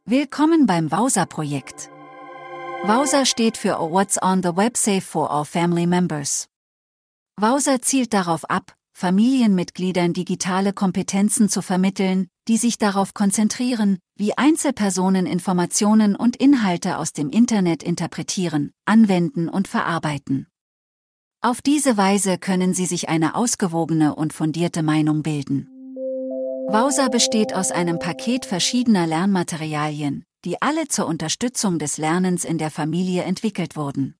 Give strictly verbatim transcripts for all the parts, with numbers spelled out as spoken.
Willkommen beim Wowser-Projekt. Wowser steht für What's on the Web Safe for All Family Members. Wowser zielt darauf ab, Familienmitgliedern digitale Kompetenzen zu vermitteln, die sich darauf konzentrieren, wie Einzelpersonen Informationen und Inhalte aus dem Internet interpretieren, anwenden und verarbeiten. Auf diese Weise können sie sich eine ausgewogene und fundierte Meinung bilden. Wowser besteht aus einem Paket verschiedener Lernmaterialien, die alle zur Unterstützung des Lernens in der Familie entwickelt wurden.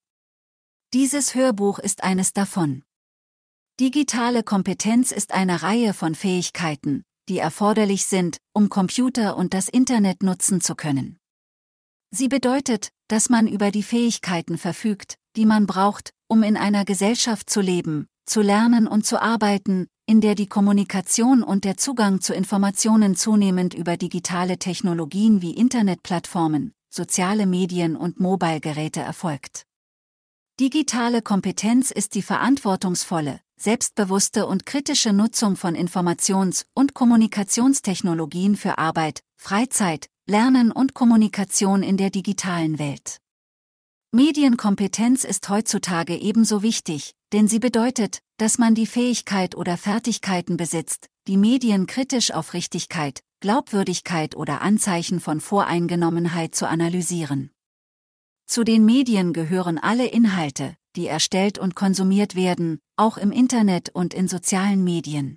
Dieses Hörbuch ist eines davon. Digitale Kompetenz ist eine Reihe von Fähigkeiten, die erforderlich sind, um Computer und das Internet nutzen zu können. Sie bedeutet, dass man über die Fähigkeiten verfügt, die man braucht, um in einer Gesellschaft zu leben, zu lernen und zu arbeiten, in der die Kommunikation und der Zugang zu Informationen zunehmend über digitale Technologien wie Internetplattformen, soziale Medien und Mobile-Geräte erfolgt. Digitale Kompetenz ist die verantwortungsvolle, selbstbewusste und kritische Nutzung von Informations- und Kommunikationstechnologien für Arbeit, Freizeit, Lernen und Kommunikation in der digitalen Welt. Medienkompetenz ist heutzutage ebenso wichtig, denn sie bedeutet, dass man die Fähigkeit oder Fertigkeiten besitzt, die Medien kritisch auf Richtigkeit, Glaubwürdigkeit oder Anzeichen von Voreingenommenheit zu analysieren. Zu den Medien gehören alle Inhalte, die erstellt und konsumiert werden, auch im Internet und in sozialen Medien.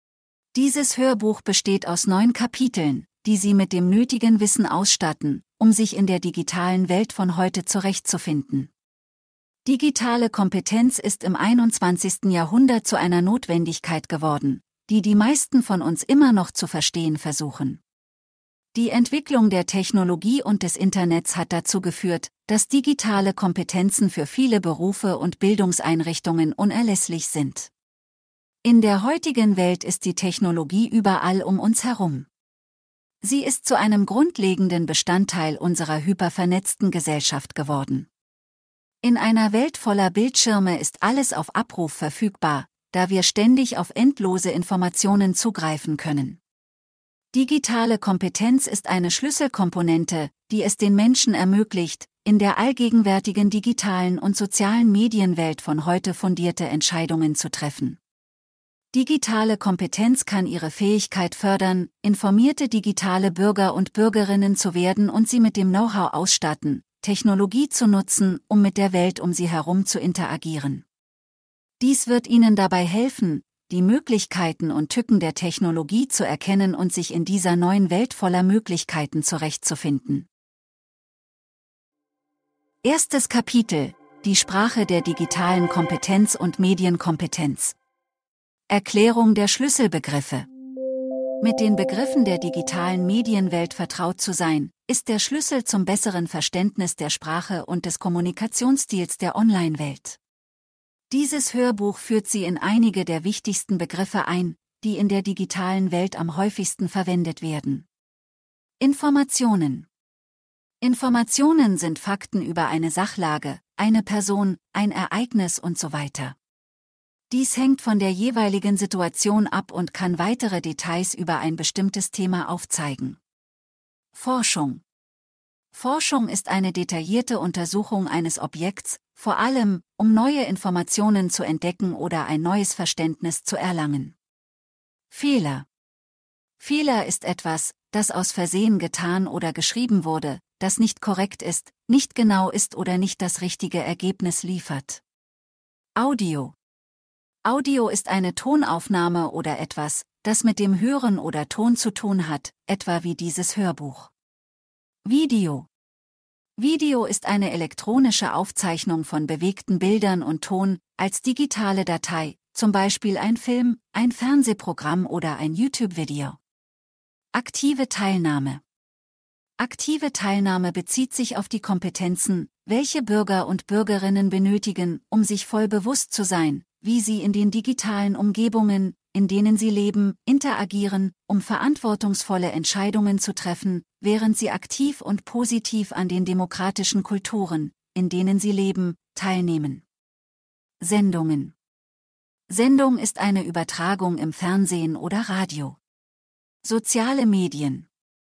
Dieses Hörbuch besteht aus neun Kapiteln, die Sie mit dem nötigen Wissen ausstatten, um sich in der digitalen Welt von heute zurechtzufinden. Digitale Kompetenz ist im einundzwanzigsten Jahrhundert zu einer Notwendigkeit geworden, die die meisten von uns immer noch zu verstehen versuchen. Die Entwicklung der Technologie und des Internets hat dazu geführt, dass digitale Kompetenzen für viele Berufe und Bildungseinrichtungen unerlässlich sind. In der heutigen Welt ist die Technologie überall um uns herum. Sie ist zu einem grundlegenden Bestandteil unserer hypervernetzten Gesellschaft geworden. In einer Welt voller Bildschirme ist alles auf Abruf verfügbar, da wir ständig auf endlose Informationen zugreifen können. Digitale Kompetenz ist eine Schlüsselkomponente, die es den Menschen ermöglicht, in der allgegenwärtigen digitalen und sozialen Medienwelt von heute fundierte Entscheidungen zu treffen. Digitale Kompetenz kann ihre Fähigkeit fördern, informierte digitale Bürger und Bürgerinnen zu werden und sie mit dem Know-how ausstatten, Technologie zu nutzen, um mit der Welt um sie herum zu interagieren. Dies wird ihnen dabei helfen, die Möglichkeiten und Tücken der Technologie zu erkennen und sich in dieser neuen Welt voller Möglichkeiten zurechtzufinden. Erstes Kapitel: Die Sprache der digitalen Kompetenz und Medienkompetenz. Erklärung der Schlüsselbegriffe. Mit den Begriffen der digitalen Medienwelt vertraut zu sein, ist der Schlüssel zum besseren Verständnis der Sprache und des Kommunikationsstils der Online-Welt. Dieses Hörbuch führt Sie in einige der wichtigsten Begriffe ein, die in der digitalen Welt am häufigsten verwendet werden. Informationen. Informationen sind Fakten über eine Sachlage, eine Person, ein Ereignis und so weiter. Dies hängt von der jeweiligen Situation ab und kann weitere Details über ein bestimmtes Thema aufzeigen. Forschung. Forschung ist eine detaillierte Untersuchung eines Objekts, vor allem, um neue Informationen zu entdecken oder ein neues Verständnis zu erlangen. Fehler. Fehler ist etwas, das aus Versehen getan oder geschrieben wurde, das nicht korrekt ist, nicht genau ist oder nicht das richtige Ergebnis liefert. Audio. Audio ist eine Tonaufnahme oder etwas, das mit dem Hören oder Ton zu tun hat, etwa wie dieses Hörbuch. Video. Video ist eine elektronische Aufzeichnung von bewegten Bildern und Ton, als digitale Datei, zum Beispiel ein Film, ein Fernsehprogramm oder ein YouTube-Video. Aktive Teilnahme. Aktive Teilnahme bezieht sich auf die Kompetenzen, welche Bürger und Bürgerinnen benötigen, um sich voll bewusst zu sein, wie sie in den digitalen Umgebungen, in denen sie leben, interagieren, um verantwortungsvolle Entscheidungen zu treffen, während sie aktiv und positiv an den demokratischen Kulturen, in denen sie leben, teilnehmen. Sendungen. Sendung ist eine Übertragung im Fernsehen oder Radio. Soziale Medien.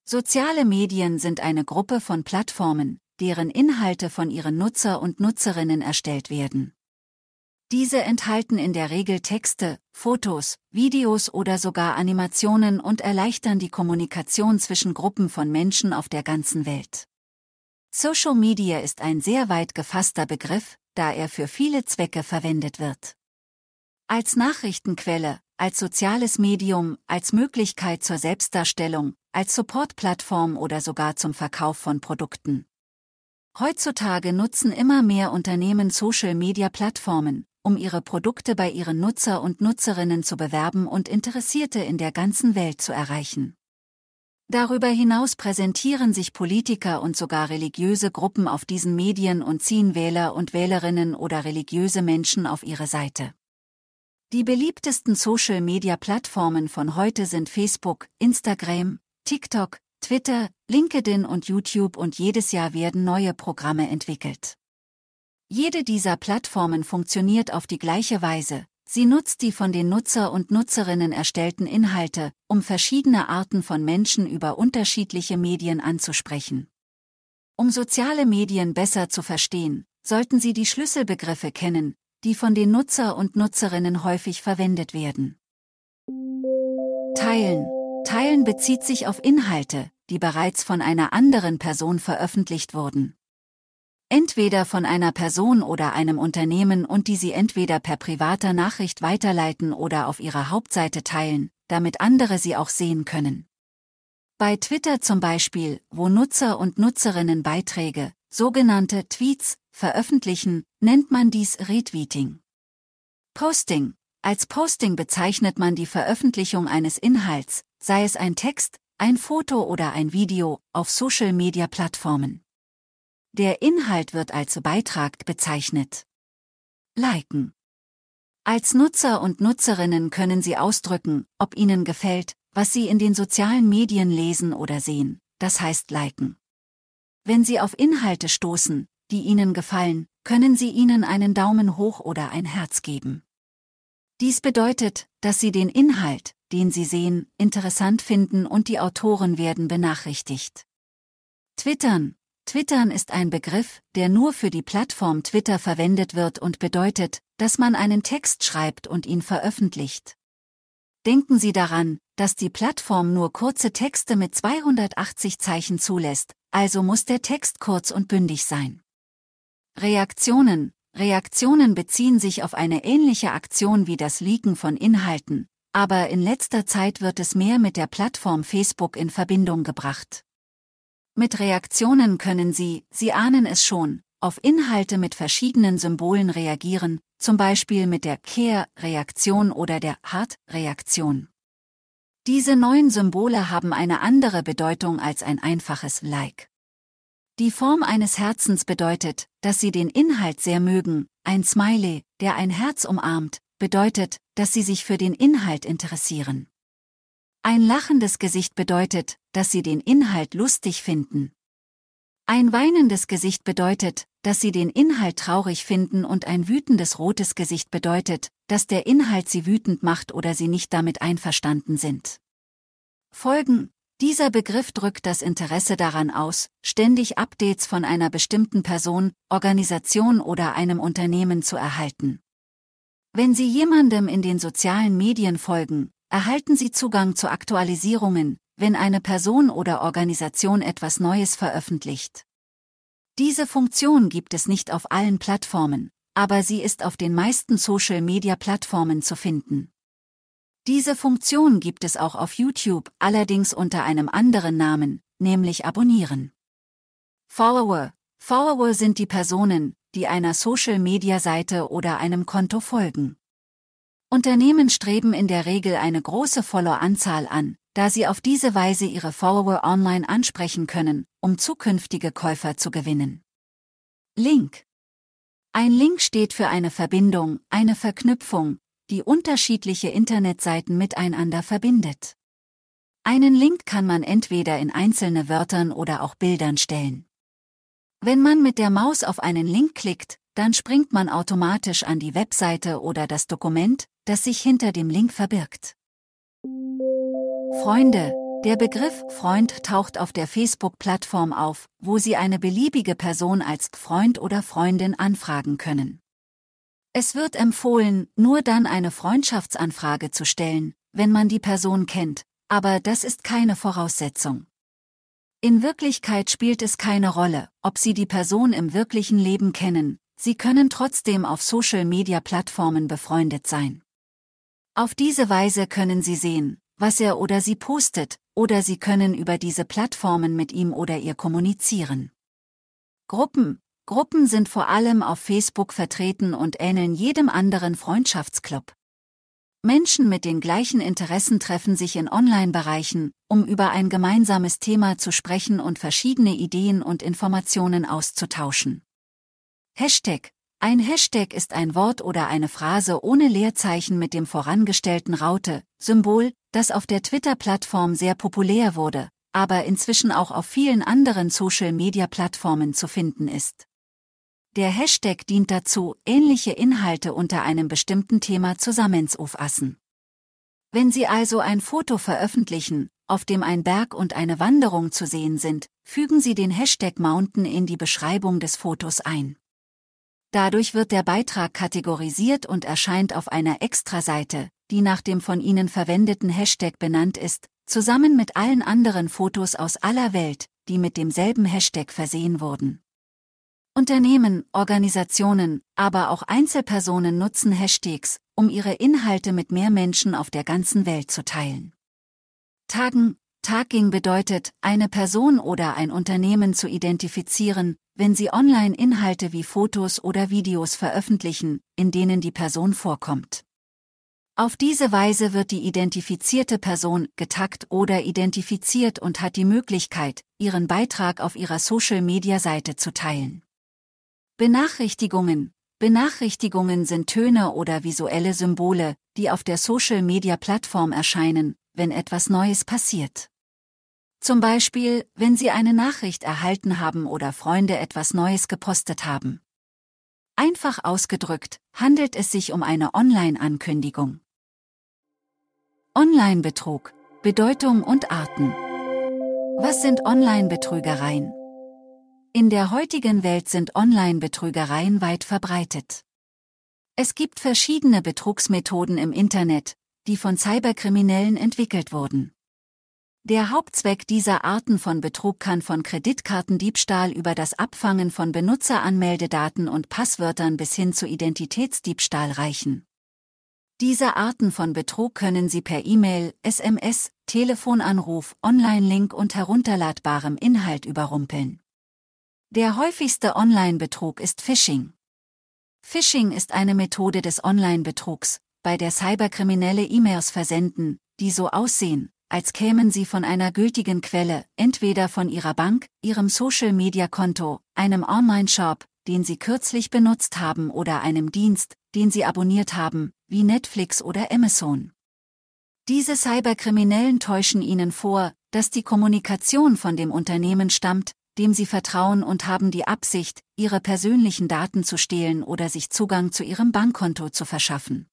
Soziale Medien sind eine Gruppe von Plattformen, deren Inhalte von ihren Nutzer und Nutzerinnen erstellt werden. Diese enthalten in der Regel Texte, Fotos, Videos oder sogar Animationen und erleichtern die Kommunikation zwischen Gruppen von Menschen auf der ganzen Welt. Social Media ist ein sehr weit gefasster Begriff, da er für viele Zwecke verwendet wird. Als Nachrichtenquelle, als soziales Medium, als Möglichkeit zur Selbstdarstellung, als Supportplattform oder sogar zum Verkauf von Produkten. Heutzutage nutzen immer mehr Unternehmen Social-Media-Plattformen, um ihre Produkte bei ihren Nutzer und Nutzerinnen zu bewerben und Interessierte in der ganzen Welt zu erreichen. Darüber hinaus präsentieren sich Politiker und sogar religiöse Gruppen auf diesen Medien und ziehen Wähler und Wählerinnen oder religiöse Menschen auf ihre Seite. Die beliebtesten Social-Media-Plattformen von heute sind Facebook, Instagram, TikTok, Twitter, LinkedIn und YouTube und jedes Jahr werden neue Programme entwickelt. Jede dieser Plattformen funktioniert auf die gleiche Weise, sie nutzt die von den Nutzer und Nutzerinnen erstellten Inhalte, um verschiedene Arten von Menschen über unterschiedliche Medien anzusprechen. Um soziale Medien besser zu verstehen, sollten Sie die Schlüsselbegriffe kennen, die von den Nutzer und Nutzerinnen häufig verwendet werden. Teilen. Teilen bezieht sich auf Inhalte, die bereits von einer anderen Person veröffentlicht wurden. Entweder von einer Person oder einem Unternehmen und die sie entweder per privater Nachricht weiterleiten oder auf ihrer Hauptseite teilen, damit andere sie auch sehen können. Bei Twitter zum Beispiel, wo Nutzer und Nutzerinnen Beiträge, sogenannte Tweets, veröffentlichen, nennt man dies Retweeting. Posting. Als Posting bezeichnet man die Veröffentlichung eines Inhalts, sei es ein Text, ein Foto oder ein Video, auf Social-Media-Plattformen. Der Inhalt wird als Beitrag bezeichnet. Liken. Als Nutzer und Nutzerinnen können Sie ausdrücken, ob Ihnen gefällt, was Sie in den sozialen Medien lesen oder sehen, das heißt liken. Wenn Sie auf Inhalte stoßen, die Ihnen gefallen, können Sie ihnen einen Daumen hoch oder ein Herz geben. Dies bedeutet, dass Sie den Inhalt, den Sie sehen, interessant finden und die Autoren werden benachrichtigt. Twittern. Twittern ist ein Begriff, der nur für die Plattform Twitter verwendet wird und bedeutet, dass man einen Text schreibt und ihn veröffentlicht. Denken Sie daran, dass die Plattform nur kurze Texte mit zweihundertachtzig Zeichen zulässt, also muss der Text kurz und bündig sein. Reaktionen. Reaktionen beziehen sich auf eine ähnliche Aktion wie das Leaken von Inhalten, aber in letzter Zeit wird es mehr mit der Plattform Facebook in Verbindung gebracht. Mit Reaktionen können Sie, Sie ahnen es schon, auf Inhalte mit verschiedenen Symbolen reagieren, zum Beispiel mit der Care-Reaktion oder der Heart-Reaktion. Diese neuen Symbole haben eine andere Bedeutung als ein einfaches Like. Die Form eines Herzens bedeutet, dass Sie den Inhalt sehr mögen, ein Smiley, der ein Herz umarmt, bedeutet, dass Sie sich für den Inhalt interessieren. Ein lachendes Gesicht bedeutet, dass Sie den Inhalt lustig finden. Ein weinendes Gesicht bedeutet, dass Sie den Inhalt traurig finden und ein wütendes rotes Gesicht bedeutet, dass der Inhalt Sie wütend macht oder Sie nicht damit einverstanden sind. Folgen. Dieser Begriff drückt das Interesse daran aus, ständig Updates von einer bestimmten Person, Organisation oder einem Unternehmen zu erhalten. Wenn Sie jemandem in den sozialen Medien folgen, erhalten Sie Zugang zu Aktualisierungen, wenn eine Person oder Organisation etwas Neues veröffentlicht. Diese Funktion gibt es nicht auf allen Plattformen, aber sie ist auf den meisten Social-Media-Plattformen zu finden. Diese Funktion gibt es auch auf YouTube, allerdings unter einem anderen Namen, nämlich Abonnieren. Follower. Follower sind die Personen, die einer Social-Media-Seite oder einem Konto folgen. Unternehmen streben in der Regel eine große Follower-Anzahl an, da sie auf diese Weise ihre Follower online ansprechen können, um zukünftige Käufer zu gewinnen. Link. Ein Link steht für eine Verbindung, eine Verknüpfung, die unterschiedliche Internetseiten miteinander verbindet. Einen Link kann man entweder in einzelne Wörtern oder auch Bildern stellen. Wenn man mit der Maus auf einen Link klickt, dann springt man automatisch an die Webseite oder das Dokument, das sich hinter dem Link verbirgt. Freunde. Der Begriff Freund taucht auf der Facebook-Plattform auf, wo Sie eine beliebige Person als Freund oder Freundin anfragen können. Es wird empfohlen, nur dann eine Freundschaftsanfrage zu stellen, wenn man die Person kennt, aber das ist keine Voraussetzung. In Wirklichkeit spielt es keine Rolle, ob Sie die Person im wirklichen Leben kennen, Sie können trotzdem auf Social-Media-Plattformen befreundet sein. Auf diese Weise können Sie sehen, was er oder sie postet, oder Sie können über diese Plattformen mit ihm oder ihr kommunizieren. Gruppen Gruppen sind vor allem auf Facebook vertreten und ähneln jedem anderen Freundschaftsclub. Menschen mit den gleichen Interessen treffen sich in Online-Bereichen, um über ein gemeinsames Thema zu sprechen und verschiedene Ideen und Informationen auszutauschen. Hashtag. Ein Hashtag ist ein Wort oder eine Phrase ohne Leerzeichen mit dem vorangestellten Raute-Symbol, das auf der Twitter-Plattform sehr populär wurde, aber inzwischen auch auf vielen anderen Social-Media-Plattformen zu finden ist. Der Hashtag dient dazu, ähnliche Inhalte unter einem bestimmten Thema zusammenzufassen. Wenn Sie also ein Foto veröffentlichen, auf dem ein Berg und eine Wanderung zu sehen sind, fügen Sie den Hashtag Mountain in die Beschreibung des Fotos ein. Dadurch wird der Beitrag kategorisiert und erscheint auf einer Extraseite, die nach dem von Ihnen verwendeten Hashtag benannt ist, zusammen mit allen anderen Fotos aus aller Welt, die mit demselben Hashtag versehen wurden. Unternehmen, Organisationen, aber auch Einzelpersonen nutzen Hashtags, um ihre Inhalte mit mehr Menschen auf der ganzen Welt zu teilen. Tagen, Tagging bedeutet, eine Person oder ein Unternehmen zu identifizieren, wenn sie online Inhalte wie Fotos oder Videos veröffentlichen, in denen die Person vorkommt. Auf diese Weise wird die identifizierte Person getaggt oder identifiziert und hat die Möglichkeit, ihren Beitrag auf ihrer Social-Media-Seite zu teilen. Benachrichtigungen. Benachrichtigungen sind Töne oder visuelle Symbole, die auf der Social-Media-Plattform erscheinen, wenn etwas Neues passiert. Zum Beispiel, wenn Sie eine Nachricht erhalten haben oder Freunde etwas Neues gepostet haben. Einfach ausgedrückt, handelt es sich um eine Online-Ankündigung. Online-Betrug, Bedeutung und Arten. Was sind Online-Betrügereien? In der heutigen Welt sind Online-Betrügereien weit verbreitet. Es gibt verschiedene Betrugsmethoden im Internet, die von Cyberkriminellen entwickelt wurden. Der Hauptzweck dieser Arten von Betrug kann von Kreditkartendiebstahl über das Abfangen von Benutzeranmeldedaten und Passwörtern bis hin zu Identitätsdiebstahl reichen. Diese Arten von Betrug können Sie per E-Mail, S M S, Telefonanruf, Online-Link und herunterladbarem Inhalt überrumpeln. Der häufigste Online-Betrug ist Phishing. Phishing ist eine Methode des Online-Betrugs, bei der Cyberkriminelle E-Mails versenden, die so aussehen, als kämen sie von einer gültigen Quelle, entweder von Ihrer Bank, Ihrem Social-Media-Konto, einem Online-Shop, den Sie kürzlich benutzt haben oder einem Dienst, den Sie abonniert haben, wie Netflix oder Amazon. Diese Cyberkriminellen täuschen Ihnen vor, dass die Kommunikation von dem Unternehmen stammt, dem Sie vertrauen und haben die Absicht, Ihre persönlichen Daten zu stehlen oder sich Zugang zu Ihrem Bankkonto zu verschaffen.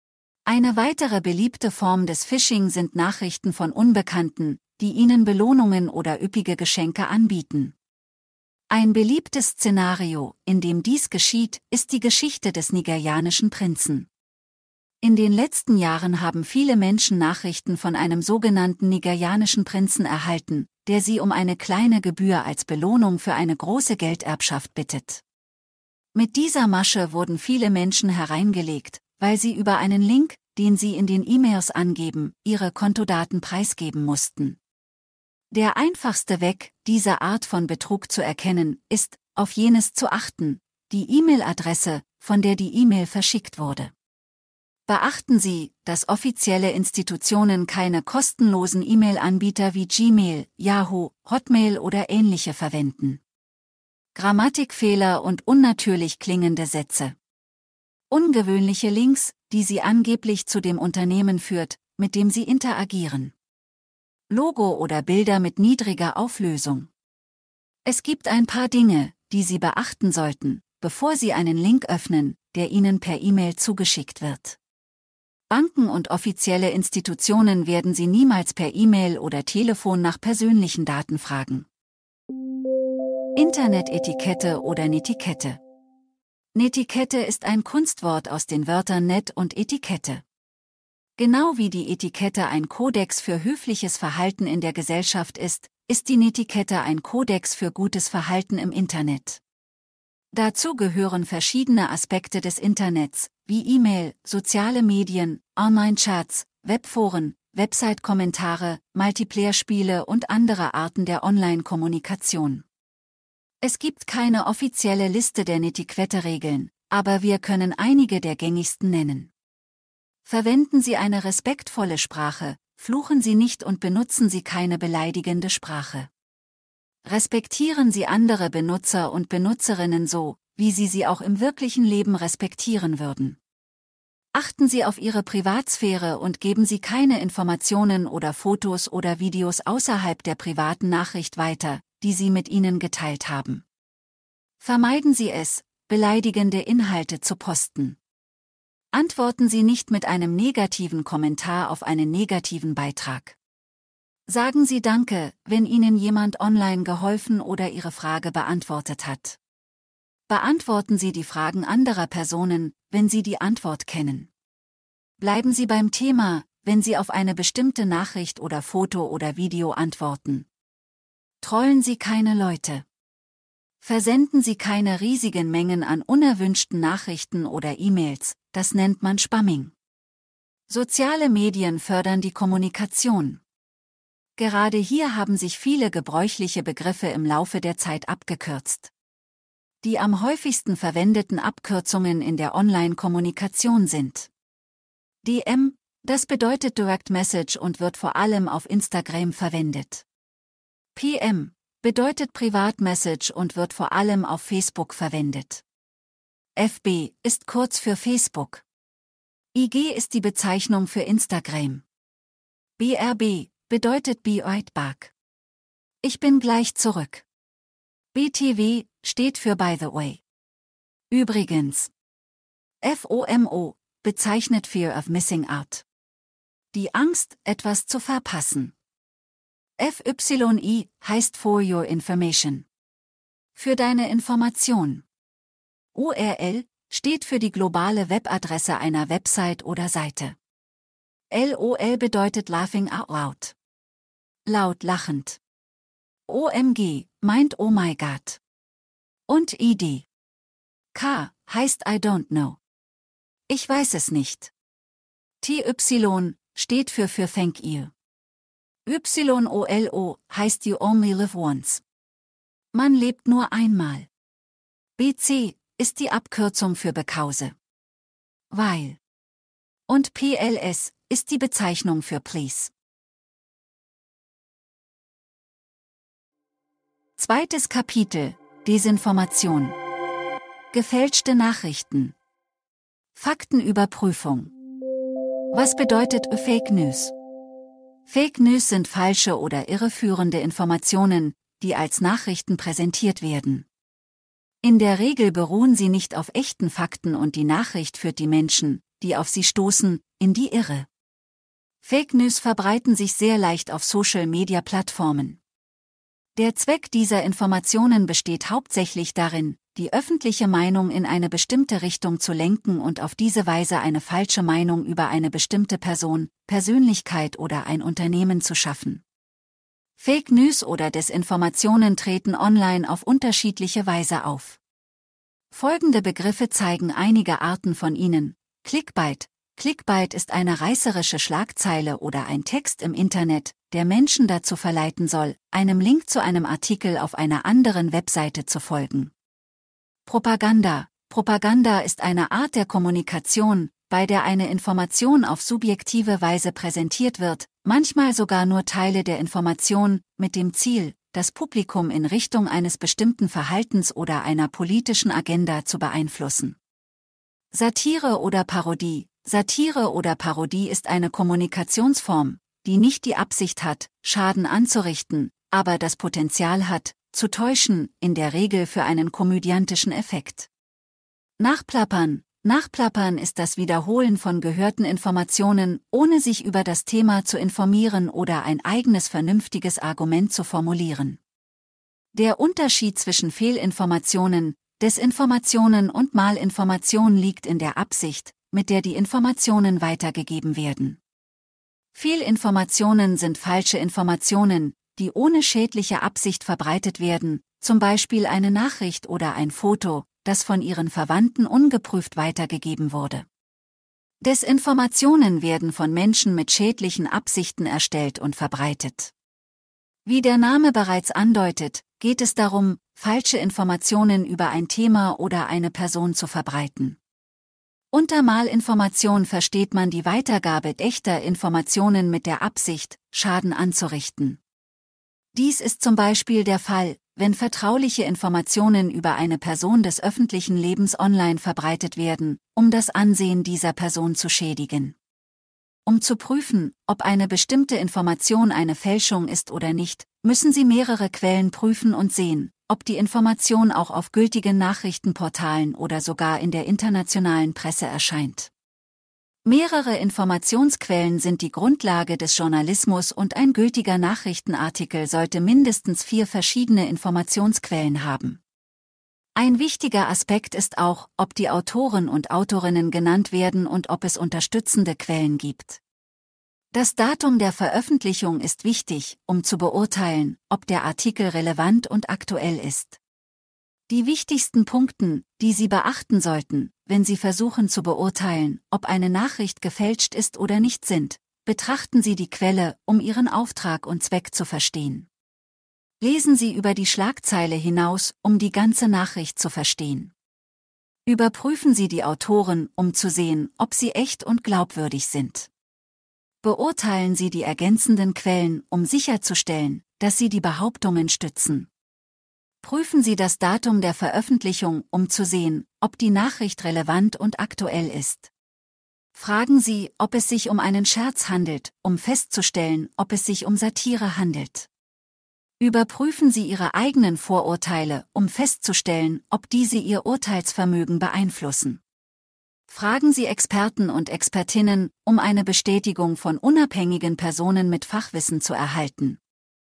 Eine weitere beliebte Form des Phishing sind Nachrichten von Unbekannten, die Ihnen Belohnungen oder üppige Geschenke anbieten. Ein beliebtes Szenario, in dem dies geschieht, ist die Geschichte des nigerianischen Prinzen. In den letzten Jahren haben viele Menschen Nachrichten von einem sogenannten nigerianischen Prinzen erhalten, der sie um eine kleine Gebühr als Belohnung für eine große Gelderbschaft bittet. Mit dieser Masche wurden viele Menschen hereingelegt, weil sie über einen Link, den sie in den E-Mails angeben, ihre Kontodaten preisgeben mussten. Der einfachste Weg, diese Art von Betrug zu erkennen, ist, auf jenes zu achten, die E-Mail-Adresse, von der die E-Mail verschickt wurde. Beachten Sie, dass offizielle Institutionen keine kostenlosen E-Mail-Anbieter wie Gmail, Yahoo, Hotmail oder ähnliche verwenden. Grammatikfehler und unnatürlich klingende Sätze. Ungewöhnliche Links, die Sie angeblich zu dem Unternehmen führt, mit dem Sie interagieren. Logo oder Bilder mit niedriger Auflösung. Es gibt ein paar Dinge, die Sie beachten sollten, bevor Sie einen Link öffnen, der Ihnen per E-Mail zugeschickt wird. Banken und offizielle Institutionen werden Sie niemals per E-Mail oder Telefon nach persönlichen Daten fragen. Internetetikette oder Netiquette. Netiquette ist ein Kunstwort aus den Wörtern Net und Etikette. Genau wie die Etikette ein Kodex für höfliches Verhalten in der Gesellschaft ist, ist die Netiquette ein Kodex für gutes Verhalten im Internet. Dazu gehören verschiedene Aspekte des Internets, wie E-Mail, soziale Medien, Online-Chats, Webforen, Website-Kommentare, Multiplayer-Spiele und andere Arten der Online-Kommunikation. Es gibt keine offizielle Liste der Netiquette-Regeln, aber wir können einige der gängigsten nennen. Verwenden Sie eine respektvolle Sprache, fluchen Sie nicht und benutzen Sie keine beleidigende Sprache. Respektieren Sie andere Benutzer und Benutzerinnen so, wie Sie sie auch im wirklichen Leben respektieren würden. Achten Sie auf Ihre Privatsphäre und geben Sie keine Informationen oder Fotos oder Videos außerhalb der privaten Nachricht weiter, die Sie mit Ihnen geteilt haben. Vermeiden Sie es, beleidigende Inhalte zu posten. Antworten Sie nicht mit einem negativen Kommentar auf einen negativen Beitrag. Sagen Sie Danke, wenn Ihnen jemand online geholfen oder Ihre Frage beantwortet hat. Beantworten Sie die Fragen anderer Personen, wenn Sie die Antwort kennen. Bleiben Sie beim Thema, wenn Sie auf eine bestimmte Nachricht oder Foto oder Video antworten. Trollen Sie keine Leute. Versenden Sie keine riesigen Mengen an unerwünschten Nachrichten oder E-Mails, das nennt man Spamming. Soziale Medien fördern die Kommunikation. Gerade hier haben sich viele gebräuchliche Begriffe im Laufe der Zeit abgekürzt. Die am häufigsten verwendeten Abkürzungen in der Online-Kommunikation sind D M, das bedeutet Direct Message und wird vor allem auf Instagram verwendet. P M bedeutet Privat Message und wird vor allem auf Facebook verwendet. F B ist kurz für Facebook. I G ist die Bezeichnung für Instagram. B R B bedeutet Be Right Back. Ich bin gleich zurück. B T W steht für By the Way. Übrigens. F O M O bezeichnet Fear of Missing Out. Die Angst, etwas zu verpassen. F Y I heißt For Your Information. Für deine Information. U R L steht für die globale Webadresse einer Website oder Seite. L O L bedeutet Laughing Out Loud. Laut lachend. O M G meint Oh my God. Und I D. K heißt I don't know. Ich weiß es nicht. T Y steht für für Thank you. Y O L O heißt You only live once. Man lebt nur einmal. B C ist die Abkürzung für Because. Weil. Und P L S ist die Bezeichnung für Please. Zweites Kapitel: Desinformation. Gefälschte Nachrichten. Faktenüberprüfung. Was bedeutet Fake News? Fake News sind falsche oder irreführende Informationen, die als Nachrichten präsentiert werden. In der Regel beruhen sie nicht auf echten Fakten und die Nachricht führt die Menschen, die auf sie stoßen, in die Irre. Fake News verbreiten sich sehr leicht auf Social-Media-Plattformen. Der Zweck dieser Informationen besteht hauptsächlich darin, die öffentliche Meinung in eine bestimmte Richtung zu lenken und auf diese Weise eine falsche Meinung über eine bestimmte Person, Persönlichkeit oder ein Unternehmen zu schaffen. Fake News oder Desinformationen treten online auf unterschiedliche Weise auf. Folgende Begriffe zeigen einige Arten von ihnen: Clickbait. Clickbait ist eine reißerische Schlagzeile oder ein Text im Internet, der Menschen dazu verleiten soll, einem Link zu einem Artikel auf einer anderen Webseite zu folgen. Propaganda. Propaganda ist eine Art der Kommunikation, bei der eine Information auf subjektive Weise präsentiert wird, manchmal sogar nur Teile der Information, mit dem Ziel, das Publikum in Richtung eines bestimmten Verhaltens oder einer politischen Agenda zu beeinflussen. Satire oder Parodie. Satire oder Parodie ist eine Kommunikationsform, die nicht die Absicht hat, Schaden anzurichten, aber das Potenzial hat, zu täuschen, in der Regel für einen komödiantischen Effekt. Nachplappern. Nachplappern ist das Wiederholen von gehörten Informationen, ohne sich über das Thema zu informieren oder ein eigenes vernünftiges Argument zu formulieren. Der Unterschied zwischen Fehlinformationen, Desinformationen und Malinformation liegt in der Absicht, mit der die Informationen weitergegeben werden. Fehlinformationen sind falsche Informationen, die ohne schädliche Absicht verbreitet werden, zum Beispiel eine Nachricht oder ein Foto, das von ihren Verwandten ungeprüft weitergegeben wurde. Desinformationen werden von Menschen mit schädlichen Absichten erstellt und verbreitet. Wie der Name bereits andeutet, geht es darum, falsche Informationen über ein Thema oder eine Person zu verbreiten. Unter Malinformation versteht man die Weitergabe echter Informationen mit der Absicht, Schaden anzurichten. Dies ist zum Beispiel der Fall, wenn vertrauliche Informationen über eine Person des öffentlichen Lebens online verbreitet werden, um das Ansehen dieser Person zu schädigen. Um zu prüfen, ob eine bestimmte Information eine Fälschung ist oder nicht, müssen Sie mehrere Quellen prüfen und sehen, ob die Information auch auf gültigen Nachrichtenportalen oder sogar in der internationalen Presse erscheint. Mehrere Informationsquellen sind die Grundlage des Journalismus und ein gültiger Nachrichtenartikel sollte mindestens vier verschiedene Informationsquellen haben. Ein wichtiger Aspekt ist auch, ob die Autoren und Autorinnen genannt werden und ob es unterstützende Quellen gibt. Das Datum der Veröffentlichung ist wichtig, um zu beurteilen, ob der Artikel relevant und aktuell ist. Die wichtigsten Punkte, die Sie beachten sollten, wenn Sie versuchen zu beurteilen, ob eine Nachricht gefälscht ist oder nicht sind, betrachten Sie die Quelle, um Ihren Auftrag und Zweck zu verstehen. Lesen Sie über die Schlagzeile hinaus, um die ganze Nachricht zu verstehen. Überprüfen Sie die Autoren, um zu sehen, ob sie echt und glaubwürdig sind. Beurteilen Sie die ergänzenden Quellen, um sicherzustellen, dass sie die Behauptungen stützen. Prüfen Sie das Datum der Veröffentlichung, um zu sehen, ob die Nachricht relevant und aktuell ist. Fragen Sie, ob es sich um einen Scherz handelt, um festzustellen, ob es sich um Satire handelt. Überprüfen Sie Ihre eigenen Vorurteile, um festzustellen, ob diese Ihr Urteilsvermögen beeinflussen. Fragen Sie Experten und Expertinnen, um eine Bestätigung von unabhängigen Personen mit Fachwissen zu erhalten.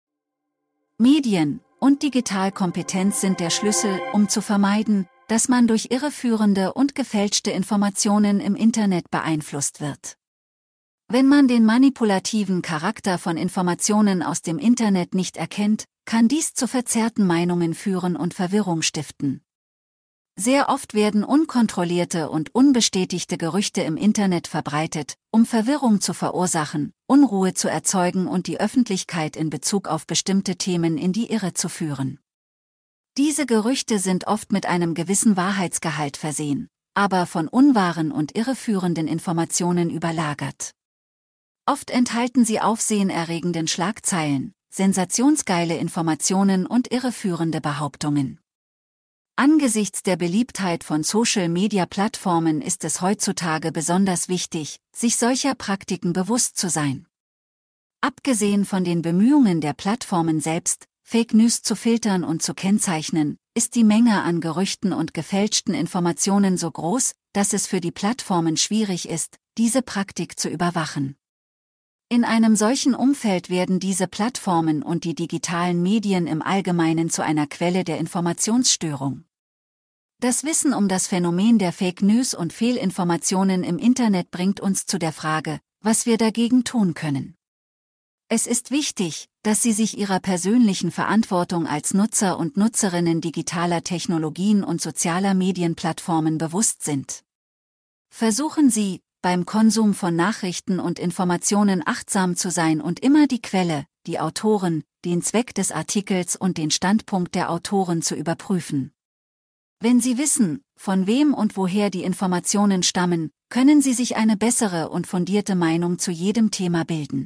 Medien und Digitalkompetenz sind der Schlüssel, um zu vermeiden, dass man durch irreführende und gefälschte Informationen im Internet beeinflusst wird. Wenn man den manipulativen Charakter von Informationen aus dem Internet nicht erkennt, kann dies zu verzerrten Meinungen führen und Verwirrung stiften. Sehr oft werden unkontrollierte und unbestätigte Gerüchte im Internet verbreitet, um Verwirrung zu verursachen, Unruhe zu erzeugen und die Öffentlichkeit in Bezug auf bestimmte Themen in die Irre zu führen. Diese Gerüchte sind oft mit einem gewissen Wahrheitsgehalt versehen, aber von unwahren und irreführenden Informationen überlagert. Oft enthalten sie aufsehenerregenden Schlagzeilen, sensationsgeile Informationen und irreführende Behauptungen. Angesichts der Beliebtheit von Social-Media-Plattformen ist es heutzutage besonders wichtig, sich solcher Praktiken bewusst zu sein. Abgesehen von den Bemühungen der Plattformen selbst, Fake News zu filtern und zu kennzeichnen, ist die Menge an Gerüchten und gefälschten Informationen so groß, dass es für die Plattformen schwierig ist, diese Praktik zu überwachen. In einem solchen Umfeld werden diese Plattformen und die digitalen Medien im Allgemeinen zu einer Quelle der Informationsstörung. Das Wissen um das Phänomen der Fake News und Fehlinformationen im Internet bringt uns zu der Frage, was wir dagegen tun können. Es ist wichtig, dass Sie sich Ihrer persönlichen Verantwortung als Nutzer und Nutzerinnen digitaler Technologien und sozialer Medienplattformen bewusst sind. Versuchen Sie, beim Konsum von Nachrichten und Informationen achtsam zu sein und immer die Quelle, die Autoren, den Zweck des Artikels und den Standpunkt der Autoren zu überprüfen. Wenn Sie wissen, von wem und woher die Informationen stammen, können Sie sich eine bessere und fundierte Meinung zu jedem Thema bilden.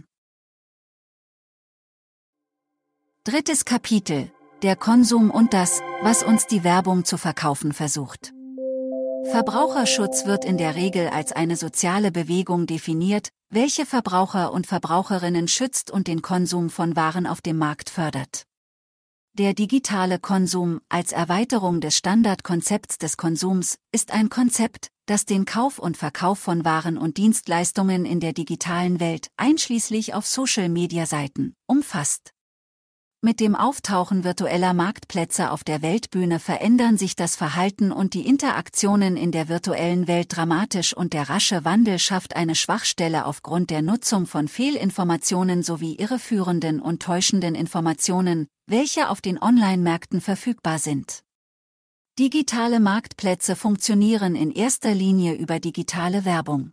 Drittes Kapitel: Der Konsum und das, was uns die Werbung zu verkaufen versucht. Verbraucherschutz wird in der Regel als eine soziale Bewegung definiert, welche Verbraucher und Verbraucherinnen schützt und den Konsum von Waren auf dem Markt fördert. Der digitale Konsum als Erweiterung des Standardkonzepts des Konsums ist ein Konzept, das den Kauf und Verkauf von Waren und Dienstleistungen in der digitalen Welt, einschließlich auf Social-Media-Seiten, umfasst. Mit dem Auftauchen virtueller Marktplätze auf der Weltbühne verändern sich das Verhalten und die Interaktionen in der virtuellen Welt dramatisch und der rasche Wandel schafft eine Schwachstelle aufgrund der Nutzung von Fehlinformationen sowie irreführenden und täuschenden Informationen, welche auf den Online-Märkten verfügbar sind. Digitale Marktplätze funktionieren in erster Linie über digitale Werbung.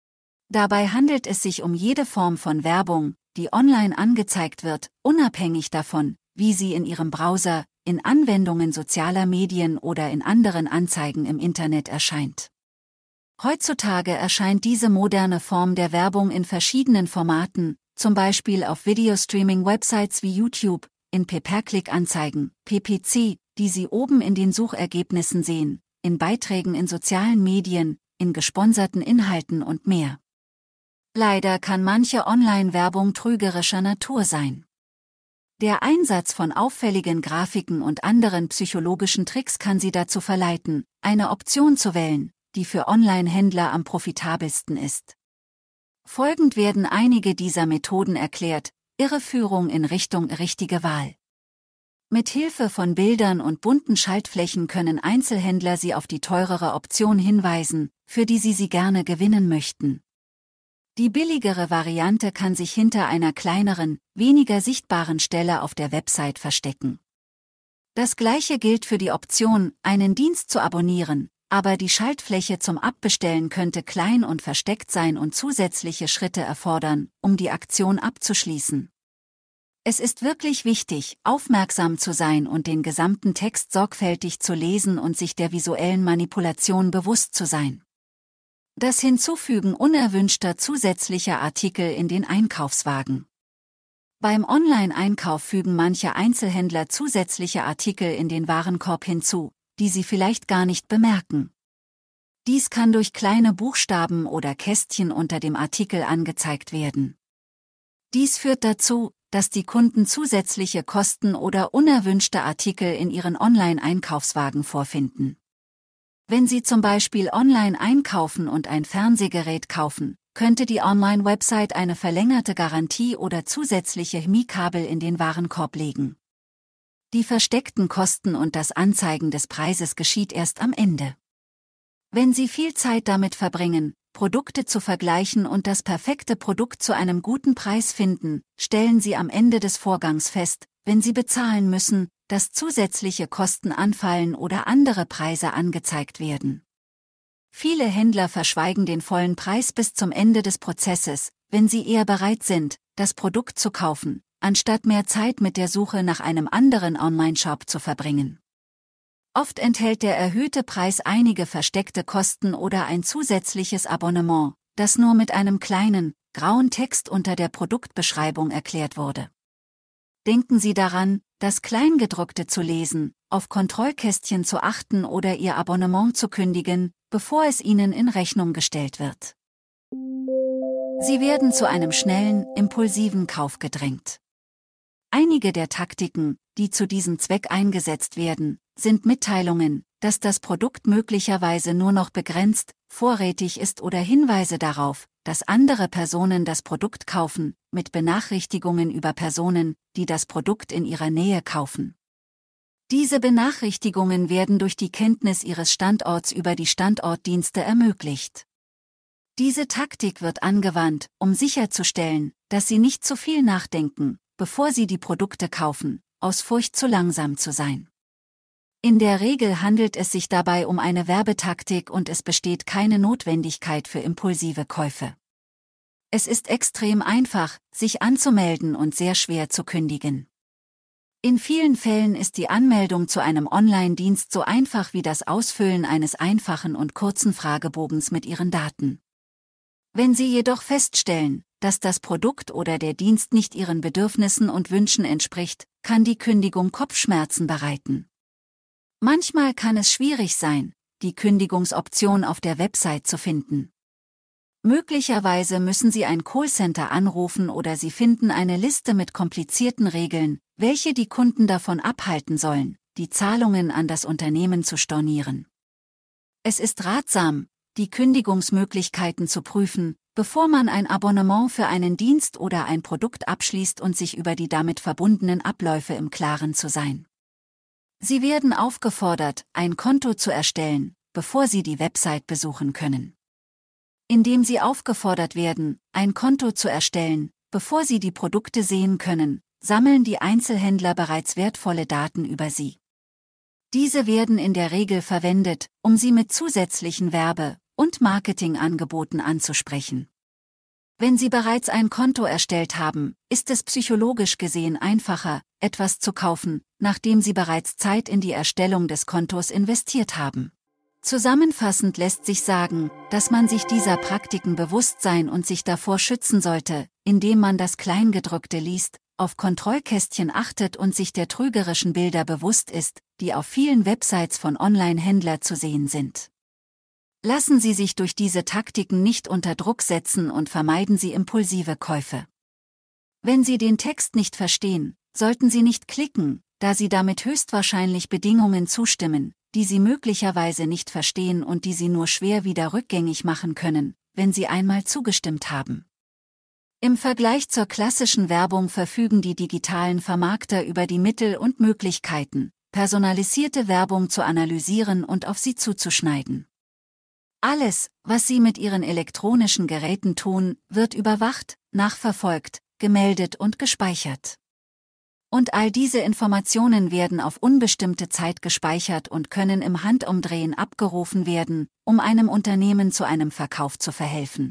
Dabei handelt es sich um jede Form von Werbung, die online angezeigt wird, unabhängig davon, wie sie in Ihrem Browser, in Anwendungen sozialer Medien oder in anderen Anzeigen im Internet erscheint. Heutzutage erscheint diese moderne Form der Werbung in verschiedenen Formaten, zum Beispiel auf Videostreaming-Websites wie YouTube, in Pay-per-Click-Anzeigen, P P C, die Sie oben in den Suchergebnissen sehen, in Beiträgen in sozialen Medien, in gesponserten Inhalten und mehr. Leider kann manche Online-Werbung trügerischer Natur sein. Der Einsatz von auffälligen Grafiken und anderen psychologischen Tricks kann Sie dazu verleiten, eine Option zu wählen, die für Online-Händler am profitabelsten ist. Folgend werden einige dieser Methoden erklärt: Irreführung in Richtung richtige Wahl. Mit Hilfe von Bildern und bunten Schaltflächen können Einzelhändler Sie auf die teurere Option hinweisen, für die Sie sie gerne gewinnen möchten. Die billigere Variante kann sich hinter einer kleineren, weniger sichtbaren Stelle auf der Website verstecken. Das gleiche gilt für die Option, einen Dienst zu abonnieren, aber die Schaltfläche zum Abbestellen könnte klein und versteckt sein und zusätzliche Schritte erfordern, um die Aktion abzuschließen. Es ist wirklich wichtig, aufmerksam zu sein und den gesamten Text sorgfältig zu lesen und sich der visuellen Manipulation bewusst zu sein. Das Hinzufügen unerwünschter zusätzlicher Artikel in den Einkaufswagen. Beim Online-Einkauf fügen manche Einzelhändler zusätzliche Artikel in den Warenkorb hinzu, die Sie vielleicht gar nicht bemerken. Dies kann durch kleine Buchstaben oder Kästchen unter dem Artikel angezeigt werden. Dies führt dazu, dass die Kunden zusätzliche Kosten oder unerwünschte Artikel in ihren Online-Einkaufswagen vorfinden. Wenn Sie zum Beispiel online einkaufen und ein Fernsehgerät kaufen, könnte die Online-Website eine verlängerte Garantie oder zusätzliche H M I-Kabel in den Warenkorb legen. Die versteckten Kosten und das Anzeigen des Preises geschieht erst am Ende. Wenn Sie viel Zeit damit verbringen, Produkte zu vergleichen und das perfekte Produkt zu einem guten Preis finden, stellen Sie am Ende des Vorgangs fest, wenn Sie bezahlen müssen, dass zusätzliche Kosten anfallen oder andere Preise angezeigt werden. Viele Händler verschweigen den vollen Preis bis zum Ende des Prozesses, wenn sie eher bereit sind, das Produkt zu kaufen, anstatt mehr Zeit mit der Suche nach einem anderen Online-Shop zu verbringen. Oft enthält der erhöhte Preis einige versteckte Kosten oder ein zusätzliches Abonnement, das nur mit einem kleinen, grauen Text unter der Produktbeschreibung erklärt wurde. Denken Sie daran, das Kleingedruckte zu lesen, auf Kontrollkästchen zu achten oder Ihr Abonnement zu kündigen, bevor es Ihnen in Rechnung gestellt wird. Sie werden zu einem schnellen, impulsiven Kauf gedrängt. Einige der Taktiken, die zu diesem Zweck eingesetzt werden, sind Mitteilungen, dass das Produkt möglicherweise nur noch begrenzt, vorrätig ist oder Hinweise darauf, dass andere Personen das Produkt kaufen, mit Benachrichtigungen über Personen, die das Produkt in ihrer Nähe kaufen. Diese Benachrichtigungen werden durch die Kenntnis ihres Standorts über die Standortdienste ermöglicht. Diese Taktik wird angewandt, um sicherzustellen, dass Sie nicht zu viel nachdenken, bevor Sie die Produkte kaufen, aus Furcht zu langsam zu sein. In der Regel handelt es sich dabei um eine Werbetaktik und es besteht keine Notwendigkeit für impulsive Käufe. Es ist extrem einfach, sich anzumelden und sehr schwer zu kündigen. In vielen Fällen ist die Anmeldung zu einem Online-Dienst so einfach wie das Ausfüllen eines einfachen und kurzen Fragebogens mit Ihren Daten. Wenn Sie jedoch feststellen, dass das Produkt oder der Dienst nicht Ihren Bedürfnissen und Wünschen entspricht, kann die Kündigung Kopfschmerzen bereiten. Manchmal kann es schwierig sein, die Kündigungsoption auf der Website zu finden. Möglicherweise müssen Sie ein Callcenter anrufen oder Sie finden eine Liste mit komplizierten Regeln, welche die Kunden davon abhalten sollen, die Zahlungen an das Unternehmen zu stornieren. Es ist ratsam, die Kündigungsmöglichkeiten zu prüfen, bevor man ein Abonnement für einen Dienst oder ein Produkt abschließt und sich über die damit verbundenen Abläufe im Klaren zu sein. Sie werden aufgefordert, ein Konto zu erstellen, bevor Sie die Website besuchen können. Indem Sie aufgefordert werden, ein Konto zu erstellen, bevor Sie die Produkte sehen können, sammeln die Einzelhändler bereits wertvolle Daten über Sie. Diese werden in der Regel verwendet, um Sie mit zusätzlichen Werbe- und Marketingangeboten anzusprechen. Wenn Sie bereits ein Konto erstellt haben, ist es psychologisch gesehen einfacher, etwas zu kaufen, nachdem Sie bereits Zeit in die Erstellung des Kontos investiert haben. Zusammenfassend lässt sich sagen, dass man sich dieser Praktiken bewusst sein und sich davor schützen sollte, indem man das Kleingedruckte liest, auf Kontrollkästchen achtet und sich der trügerischen Bilder bewusst ist, die auf vielen Websites von Online-Händlern zu sehen sind. Lassen Sie sich durch diese Taktiken nicht unter Druck setzen und vermeiden Sie impulsive Käufe. Wenn Sie den Text nicht verstehen, sollten Sie nicht klicken, da Sie damit höchstwahrscheinlich Bedingungen zustimmen, die Sie möglicherweise nicht verstehen und die Sie nur schwer wieder rückgängig machen können, wenn Sie einmal zugestimmt haben. Im Vergleich zur klassischen Werbung verfügen die digitalen Vermarkter über die Mittel und Möglichkeiten, personalisierte Werbung zu analysieren und auf Sie zuzuschneiden. Alles, was Sie mit Ihren elektronischen Geräten tun, wird überwacht, nachverfolgt, gemeldet und gespeichert. Und all diese Informationen werden auf unbestimmte Zeit gespeichert und können im Handumdrehen abgerufen werden, um einem Unternehmen zu einem Verkauf zu verhelfen.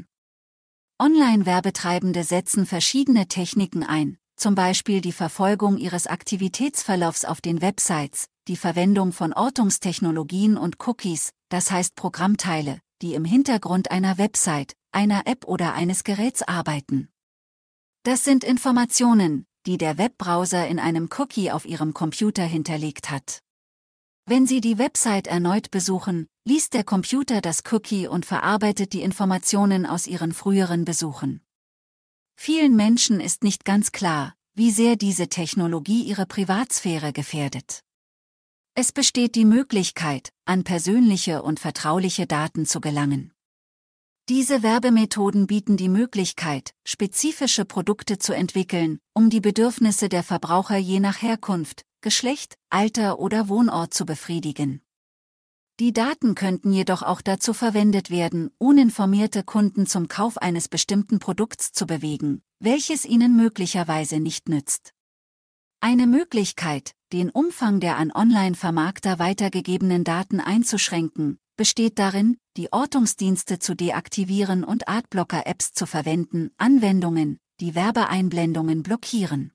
Online-Werbetreibende setzen verschiedene Techniken ein, zum Beispiel die Verfolgung ihres Aktivitätsverlaufs auf den Websites, die Verwendung von Ortungstechnologien und Cookies, das heißt Programmteile, die im Hintergrund einer Website, einer App oder eines Geräts arbeiten. Das sind Informationen, die der Webbrowser in einem Cookie auf Ihrem Computer hinterlegt hat. Wenn Sie die Website erneut besuchen, liest der Computer das Cookie und verarbeitet die Informationen aus Ihren früheren Besuchen. Vielen Menschen ist nicht ganz klar, wie sehr diese Technologie ihre Privatsphäre gefährdet. Es besteht die Möglichkeit, an persönliche und vertrauliche Daten zu gelangen. Diese Werbemethoden bieten die Möglichkeit, spezifische Produkte zu entwickeln, um die Bedürfnisse der Verbraucher je nach Herkunft, Geschlecht, Alter oder Wohnort zu befriedigen. Die Daten könnten jedoch auch dazu verwendet werden, uninformierte Kunden zum Kauf eines bestimmten Produkts zu bewegen, welches ihnen möglicherweise nicht nützt. Eine Möglichkeit, den Umfang der an Online-Vermarkter weitergegebenen Daten einzuschränken, besteht darin, die Ortungsdienste zu deaktivieren und Adblocker-Apps zu verwenden, Anwendungen, die Werbeeinblendungen blockieren.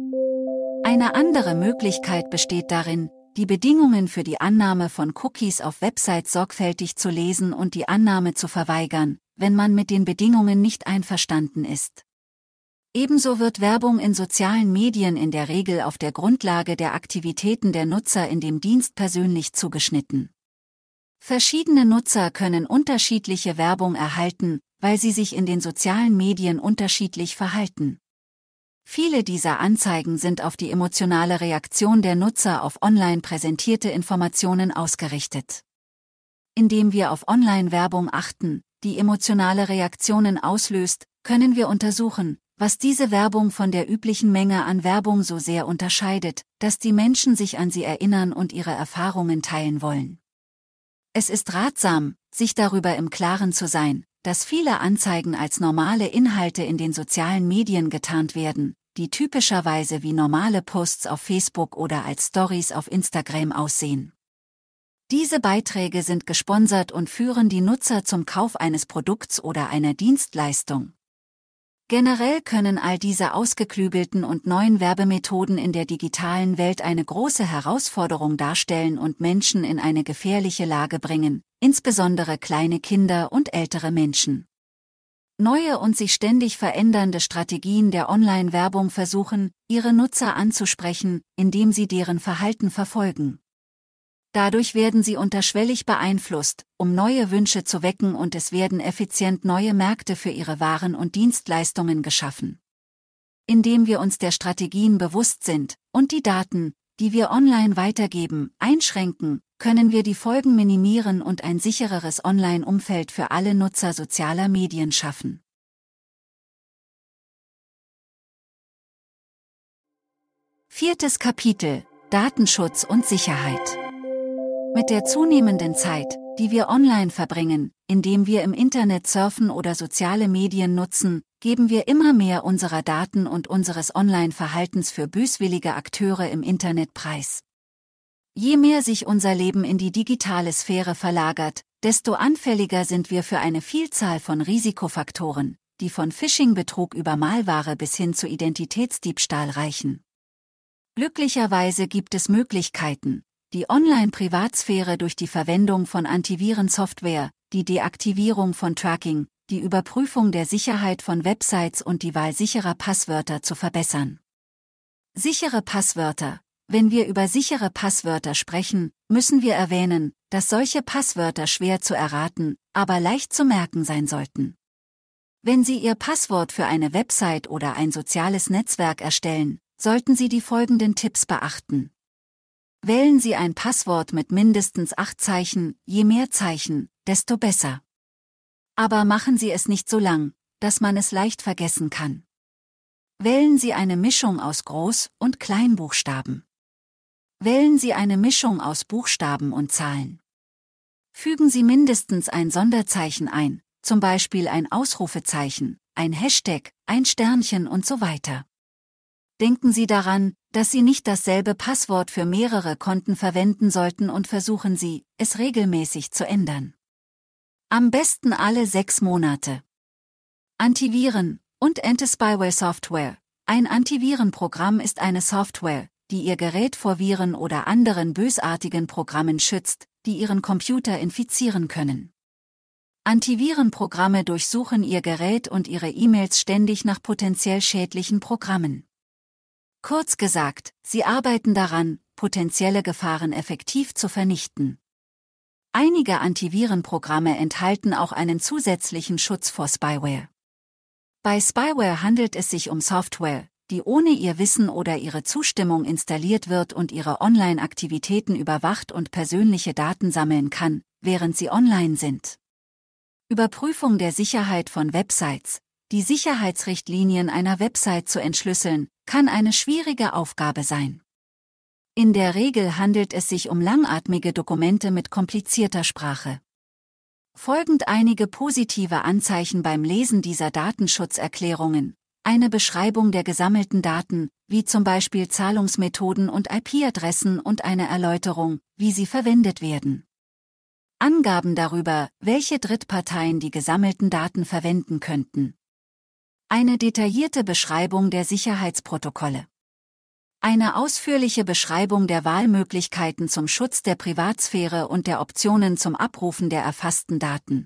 Eine andere Möglichkeit besteht darin, die Bedingungen für die Annahme von Cookies auf Websites sorgfältig zu lesen und die Annahme zu verweigern, wenn man mit den Bedingungen nicht einverstanden ist. Ebenso wird Werbung in sozialen Medien in der Regel auf der Grundlage der Aktivitäten der Nutzer in dem Dienst persönlich zugeschnitten. Verschiedene Nutzer können unterschiedliche Werbung erhalten, weil sie sich in den sozialen Medien unterschiedlich verhalten. Viele dieser Anzeigen sind auf die emotionale Reaktion der Nutzer auf online präsentierte Informationen ausgerichtet. Indem wir auf Online-Werbung achten, die emotionale Reaktionen auslöst, können wir untersuchen, was diese Werbung von der üblichen Menge an Werbung so sehr unterscheidet, dass die Menschen sich an sie erinnern und ihre Erfahrungen teilen wollen. Es ist ratsam, sich darüber im Klaren zu sein, dass viele Anzeigen als normale Inhalte in den sozialen Medien getarnt werden, die typischerweise wie normale Posts auf Facebook oder als Stories auf Instagram aussehen. Diese Beiträge sind gesponsert und führen die Nutzer zum Kauf eines Produkts oder einer Dienstleistung. Generell können all diese ausgeklügelten und neuen Werbemethoden in der digitalen Welt eine große Herausforderung darstellen und Menschen in eine gefährliche Lage bringen, insbesondere kleine Kinder und ältere Menschen. Neue und sich ständig verändernde Strategien der Online-Werbung versuchen, ihre Nutzer anzusprechen, indem sie deren Verhalten verfolgen. Dadurch werden sie unterschwellig beeinflusst, um neue Wünsche zu wecken und es werden effizient neue Märkte für ihre Waren und Dienstleistungen geschaffen. Indem wir uns der Strategien bewusst sind und die Daten, die wir online weitergeben, einschränken, können wir die Folgen minimieren und ein sichereres Online-Umfeld für alle Nutzer sozialer Medien schaffen. Viertes Kapitel: Datenschutz und Sicherheit. Mit der zunehmenden Zeit, die wir online verbringen, indem wir im Internet surfen oder soziale Medien nutzen, geben wir immer mehr unserer Daten und unseres Online-Verhaltens für böswillige Akteure im Internet preis. Je mehr sich unser Leben in die digitale Sphäre verlagert, desto anfälliger sind wir für eine Vielzahl von Risikofaktoren, die von Phishing-Betrug über Malware bis hin zu Identitätsdiebstahl reichen. Glücklicherweise gibt es Möglichkeiten, die Online-Privatsphäre durch die Verwendung von Antivirensoftware, die Deaktivierung von Tracking, die Überprüfung der Sicherheit von Websites und die Wahl sicherer Passwörter zu verbessern. Sichere Passwörter. Wenn wir über sichere Passwörter sprechen, müssen wir erwähnen, dass solche Passwörter schwer zu erraten, aber leicht zu merken sein sollten. Wenn Sie Ihr Passwort für eine Website oder ein soziales Netzwerk erstellen, sollten Sie die folgenden Tipps beachten. Wählen Sie ein Passwort mit mindestens acht Zeichen, je mehr Zeichen, desto besser. Aber machen Sie es nicht so lang, dass man es leicht vergessen kann. Wählen Sie eine Mischung aus Groß- und Kleinbuchstaben. Wählen Sie eine Mischung aus Buchstaben und Zahlen. Fügen Sie mindestens ein Sonderzeichen ein, zum Beispiel ein Ausrufezeichen, ein Hashtag, ein Sternchen und so weiter. Denken Sie daran, dass Sie nicht dasselbe Passwort für mehrere Konten verwenden sollten und versuchen Sie, es regelmäßig zu ändern. Am besten alle sechs Monate. Antiviren und Anti-Spyware-Software. Ein Antivirenprogramm ist eine Software, die Ihr Gerät vor Viren oder anderen bösartigen Programmen schützt, die Ihren Computer infizieren können. Antivirenprogramme durchsuchen Ihr Gerät und Ihre E-Mails ständig nach potenziell schädlichen Programmen. Kurz gesagt, sie arbeiten daran, potenzielle Gefahren effektiv zu vernichten. Einige Antivirenprogramme enthalten auch einen zusätzlichen Schutz vor Spyware. Bei Spyware handelt es sich um Software, die ohne Ihr Wissen oder Ihre Zustimmung installiert wird und Ihre Online-Aktivitäten überwacht und persönliche Daten sammeln kann, während Sie online sind. Überprüfung der Sicherheit von Websites. Die Sicherheitsrichtlinien einer Website zu entschlüsseln, kann eine schwierige Aufgabe sein. In der Regel handelt es sich um langatmige Dokumente mit komplizierter Sprache. Folgend einige positive Anzeichen beim Lesen dieser Datenschutzerklärungen: eine Beschreibung der gesammelten Daten, wie zum Beispiel Zahlungsmethoden und I P-Adressen und eine Erläuterung, wie sie verwendet werden. Angaben darüber, welche Drittparteien die gesammelten Daten verwenden könnten. Eine detaillierte Beschreibung der Sicherheitsprotokolle. Eine ausführliche Beschreibung der Wahlmöglichkeiten zum Schutz der Privatsphäre und der Optionen zum Abrufen der erfassten Daten.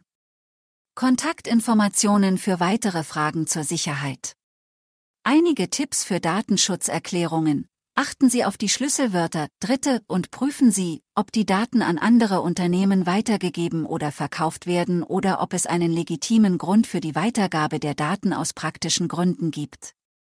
Kontaktinformationen für weitere Fragen zur Sicherheit. Einige Tipps für Datenschutzerklärungen. Achten Sie auf die Schlüsselwörter Dritte und prüfen Sie, ob die Daten an andere Unternehmen weitergegeben oder verkauft werden oder ob es einen legitimen Grund für die Weitergabe der Daten aus praktischen Gründen gibt.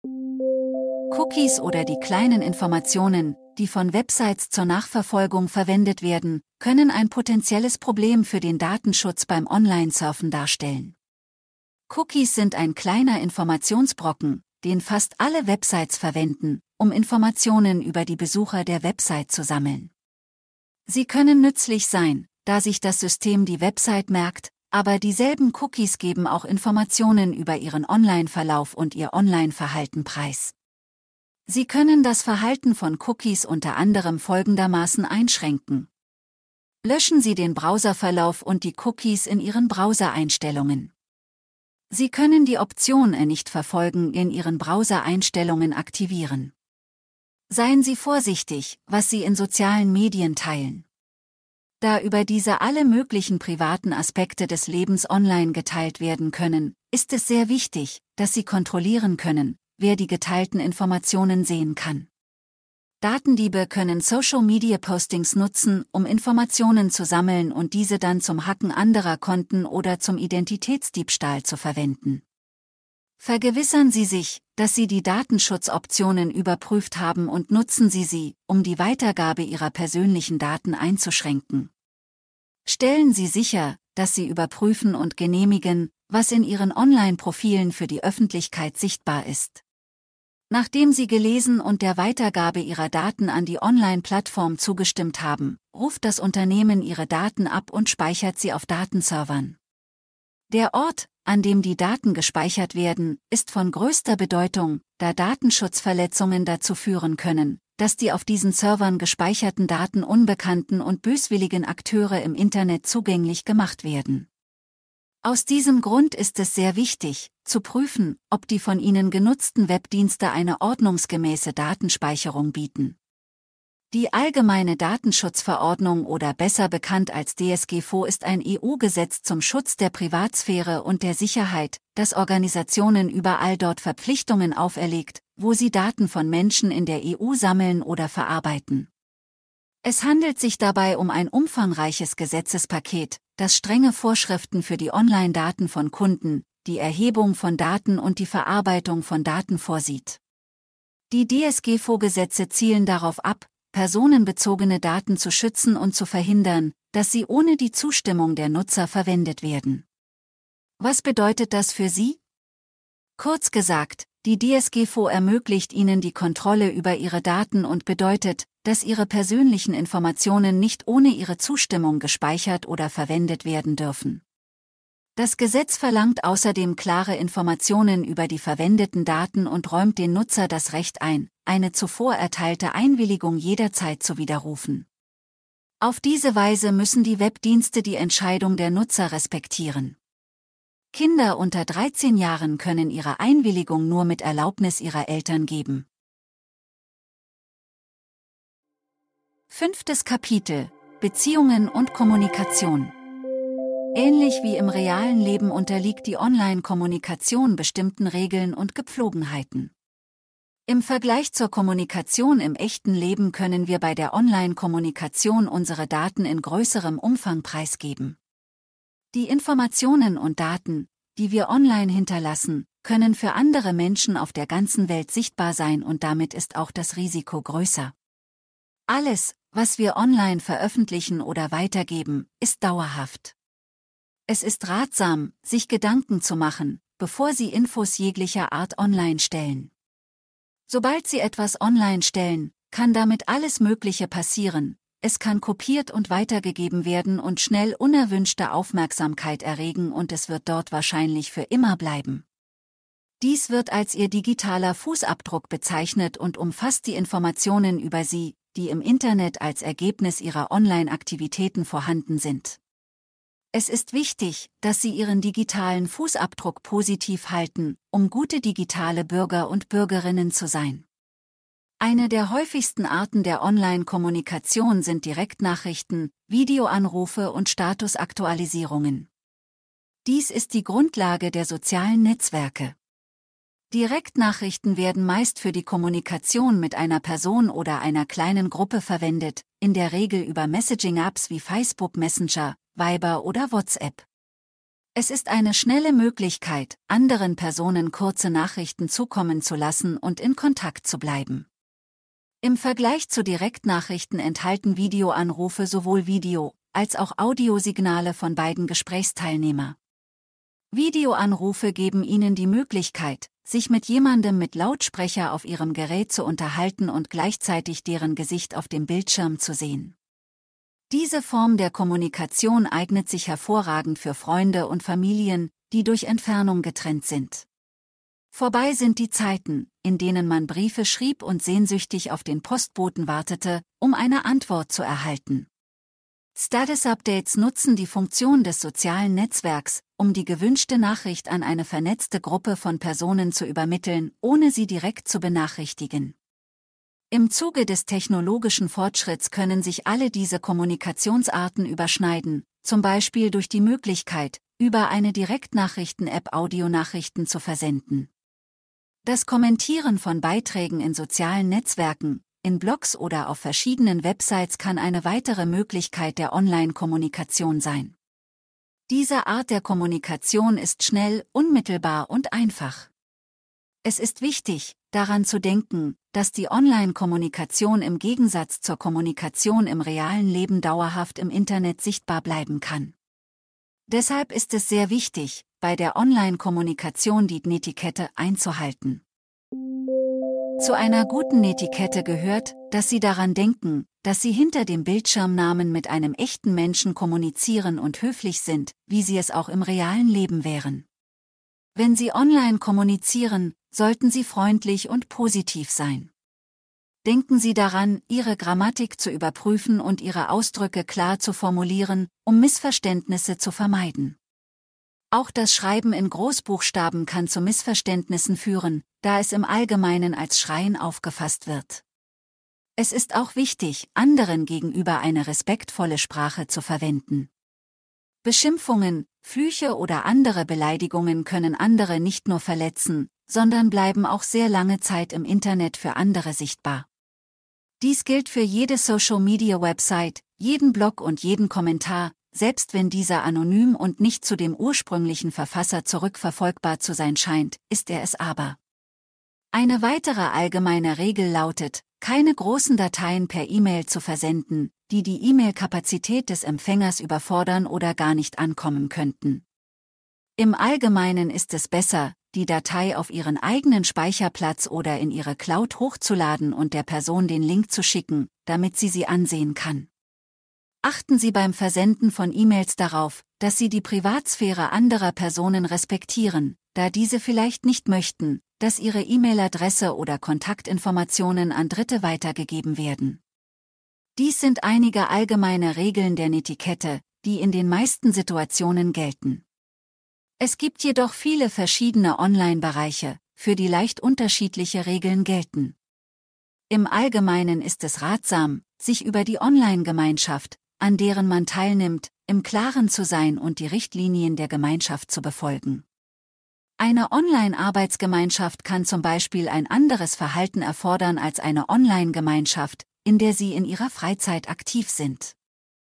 Cookies oder die kleinen Informationen, die von Websites zur Nachverfolgung verwendet werden, können ein potenzielles Problem für den Datenschutz beim Online-Surfen darstellen. Cookies sind ein kleiner Informationsbrocken, den fast alle Websites verwenden, um Informationen über die Besucher der Website zu sammeln. Sie können nützlich sein, da sich das System die Website merkt, aber dieselben Cookies geben auch Informationen über Ihren Online-Verlauf und Ihr Online-Verhalten preis. Sie können das Verhalten von Cookies unter anderem folgendermaßen einschränken. Löschen Sie den Browserverlauf und die Cookies in Ihren Browsereinstellungen. Sie können die Option Nicht verfolgen in Ihren Browsereinstellungen aktivieren. Seien Sie vorsichtig, was Sie in sozialen Medien teilen. Da über diese alle möglichen privaten Aspekte des Lebens online geteilt werden können, ist es sehr wichtig, dass Sie kontrollieren können, wer die geteilten Informationen sehen kann. Datendiebe können Social-Media-Postings nutzen, um Informationen zu sammeln und diese dann zum Hacken anderer Konten oder zum Identitätsdiebstahl zu verwenden. Vergewissern Sie sich, dass Sie die Datenschutzoptionen überprüft haben und nutzen Sie sie, um die Weitergabe Ihrer persönlichen Daten einzuschränken. Stellen Sie sicher, dass Sie überprüfen und genehmigen, was in Ihren Online-Profilen für die Öffentlichkeit sichtbar ist. Nachdem Sie gelesen und der Weitergabe Ihrer Daten an die Online-Plattform zugestimmt haben, ruft das Unternehmen Ihre Daten ab und speichert sie auf Datenservern. Der Ort, an dem die Daten gespeichert werden, ist von größter Bedeutung, da Datenschutzverletzungen dazu führen können, dass die auf diesen Servern gespeicherten Daten unbekannten und böswilligen Akteure im Internet zugänglich gemacht werden. Aus diesem Grund ist es sehr wichtig, zu prüfen, ob die von Ihnen genutzten Webdienste eine ordnungsgemäße Datenspeicherung bieten. Die Allgemeine Datenschutzverordnung oder besser bekannt als D S G V ist ein E U-Gesetz zum Schutz der Privatsphäre und der Sicherheit, das Organisationen überall dort Verpflichtungen auferlegt, wo sie Daten von Menschen in der E U sammeln oder verarbeiten. Es handelt sich dabei um ein umfangreiches Gesetzespaket, das strenge Vorschriften für die Online-Daten von Kunden, die Erhebung von Daten und die Verarbeitung von Daten vorsieht. Die D S G V-Gesetze zielen darauf ab, personenbezogene Daten zu schützen und zu verhindern, dass sie ohne die Zustimmung der Nutzer verwendet werden. Was bedeutet das für Sie? Kurz gesagt, die D S G V ermöglicht Ihnen die Kontrolle über Ihre Daten und bedeutet, dass Ihre persönlichen Informationen nicht ohne Ihre Zustimmung gespeichert oder verwendet werden dürfen. Das Gesetz verlangt außerdem klare Informationen über die verwendeten Daten und räumt den Nutzer das Recht ein, eine zuvor erteilte Einwilligung jederzeit zu widerrufen. Auf diese Weise müssen die Webdienste die Entscheidung der Nutzer respektieren. Kinder unter dreizehn Jahren können ihre Einwilligung nur mit Erlaubnis ihrer Eltern geben. Fünftes Kapitel: Beziehungen und Kommunikation. Ähnlich wie im realen Leben unterliegt die Online-Kommunikation bestimmten Regeln und Gepflogenheiten. Im Vergleich zur Kommunikation im echten Leben können wir bei der Online-Kommunikation unsere Daten in größerem Umfang preisgeben. Die Informationen und Daten, die wir online hinterlassen, können für andere Menschen auf der ganzen Welt sichtbar sein und damit ist auch das Risiko größer. Alles, was wir online veröffentlichen oder weitergeben, ist dauerhaft. Es ist ratsam, sich Gedanken zu machen, bevor Sie Infos jeglicher Art online stellen. Sobald Sie etwas online stellen, kann damit alles Mögliche passieren. Es kann kopiert und weitergegeben werden und schnell unerwünschte Aufmerksamkeit erregen und es wird dort wahrscheinlich für immer bleiben. Dies wird als Ihr digitaler Fußabdruck bezeichnet und umfasst die Informationen über Sie, die im Internet als Ergebnis Ihrer Online-Aktivitäten vorhanden sind. Es ist wichtig, dass Sie Ihren digitalen Fußabdruck positiv halten, um gute digitale Bürger und Bürgerinnen zu sein. Eine der häufigsten Arten der Online-Kommunikation sind Direktnachrichten, Videoanrufe und Statusaktualisierungen. Dies ist die Grundlage der sozialen Netzwerke. Direktnachrichten werden meist für die Kommunikation mit einer Person oder einer kleinen Gruppe verwendet, in der Regel über Messaging-Apps wie Facebook Messenger, Viber oder WhatsApp. Es ist eine schnelle Möglichkeit, anderen Personen kurze Nachrichten zukommen zu lassen und in Kontakt zu bleiben. Im Vergleich zu Direktnachrichten enthalten Videoanrufe sowohl Video- als auch Audiosignale von beiden Gesprächsteilnehmern. Videoanrufe geben Ihnen die Möglichkeit, sich mit jemandem mit Lautsprecher auf Ihrem Gerät zu unterhalten und gleichzeitig deren Gesicht auf dem Bildschirm zu sehen. Diese Form der Kommunikation eignet sich hervorragend für Freunde und Familien, die durch Entfernung getrennt sind. Vorbei sind die Zeiten, in denen man Briefe schrieb und sehnsüchtig auf den Postboten wartete, um eine Antwort zu erhalten. Status-Updates nutzen die Funktion des sozialen Netzwerks, um die gewünschte Nachricht an eine vernetzte Gruppe von Personen zu übermitteln, ohne sie direkt zu benachrichtigen. Im Zuge des technologischen Fortschritts können sich alle diese Kommunikationsarten überschneiden, zum Beispiel durch die Möglichkeit, über eine Direktnachrichten-App Audionachrichten zu versenden. Das Kommentieren von Beiträgen in sozialen Netzwerken, in Blogs oder auf verschiedenen Websites kann eine weitere Möglichkeit der Online-Kommunikation sein. Diese Art der Kommunikation ist schnell, unmittelbar und einfach. Es ist wichtig, daran zu denken, dass die Online-Kommunikation im Gegensatz zur Kommunikation im realen Leben dauerhaft im Internet sichtbar bleiben kann. Deshalb ist es sehr wichtig, bei der Online-Kommunikation die Netiquette einzuhalten. Zu einer guten Netiquette gehört, dass Sie daran denken, dass Sie hinter dem Bildschirmnamen mit einem echten Menschen kommunizieren und höflich sind, wie Sie es auch im realen Leben wären. Wenn Sie online kommunizieren, sollten Sie freundlich und positiv sein. Denken Sie daran, Ihre Grammatik zu überprüfen und Ihre Ausdrücke klar zu formulieren, um Missverständnisse zu vermeiden. Auch das Schreiben in Großbuchstaben kann zu Missverständnissen führen, da es im Allgemeinen als Schreien aufgefasst wird. Es ist auch wichtig, anderen gegenüber eine respektvolle Sprache zu verwenden. Beschimpfungen, Flüche oder andere Beleidigungen können andere nicht nur verletzen, sondern bleiben auch sehr lange Zeit im Internet für andere sichtbar. Dies gilt für jede Social-Media-Website, jeden Blog und jeden Kommentar, selbst wenn dieser anonym und nicht zu dem ursprünglichen Verfasser zurückverfolgbar zu sein scheint, ist er es aber. Eine weitere allgemeine Regel lautet, keine großen Dateien per E-Mail zu versenden, die die E-Mail-Kapazität des Empfängers überfordern oder gar nicht ankommen könnten. Im Allgemeinen ist es besser, die Datei auf Ihren eigenen Speicherplatz oder in Ihre Cloud hochzuladen und der Person den Link zu schicken, damit sie sie ansehen kann. Achten Sie beim Versenden von E-Mails darauf, dass Sie die Privatsphäre anderer Personen respektieren, da diese vielleicht nicht möchten, dass ihre E-Mail-Adresse oder Kontaktinformationen an Dritte weitergegeben werden. Dies sind einige allgemeine Regeln der Netiquette, die in den meisten Situationen gelten. Es gibt jedoch viele verschiedene Online-Bereiche, für die leicht unterschiedliche Regeln gelten. Im Allgemeinen ist es ratsam, sich über die Online-Gemeinschaft, an deren man teilnimmt, im Klaren zu sein und die Richtlinien der Gemeinschaft zu befolgen. Eine Online-Arbeitsgemeinschaft kann zum Beispiel ein anderes Verhalten erfordern als eine Online-Gemeinschaft, in der Sie in Ihrer Freizeit aktiv sind.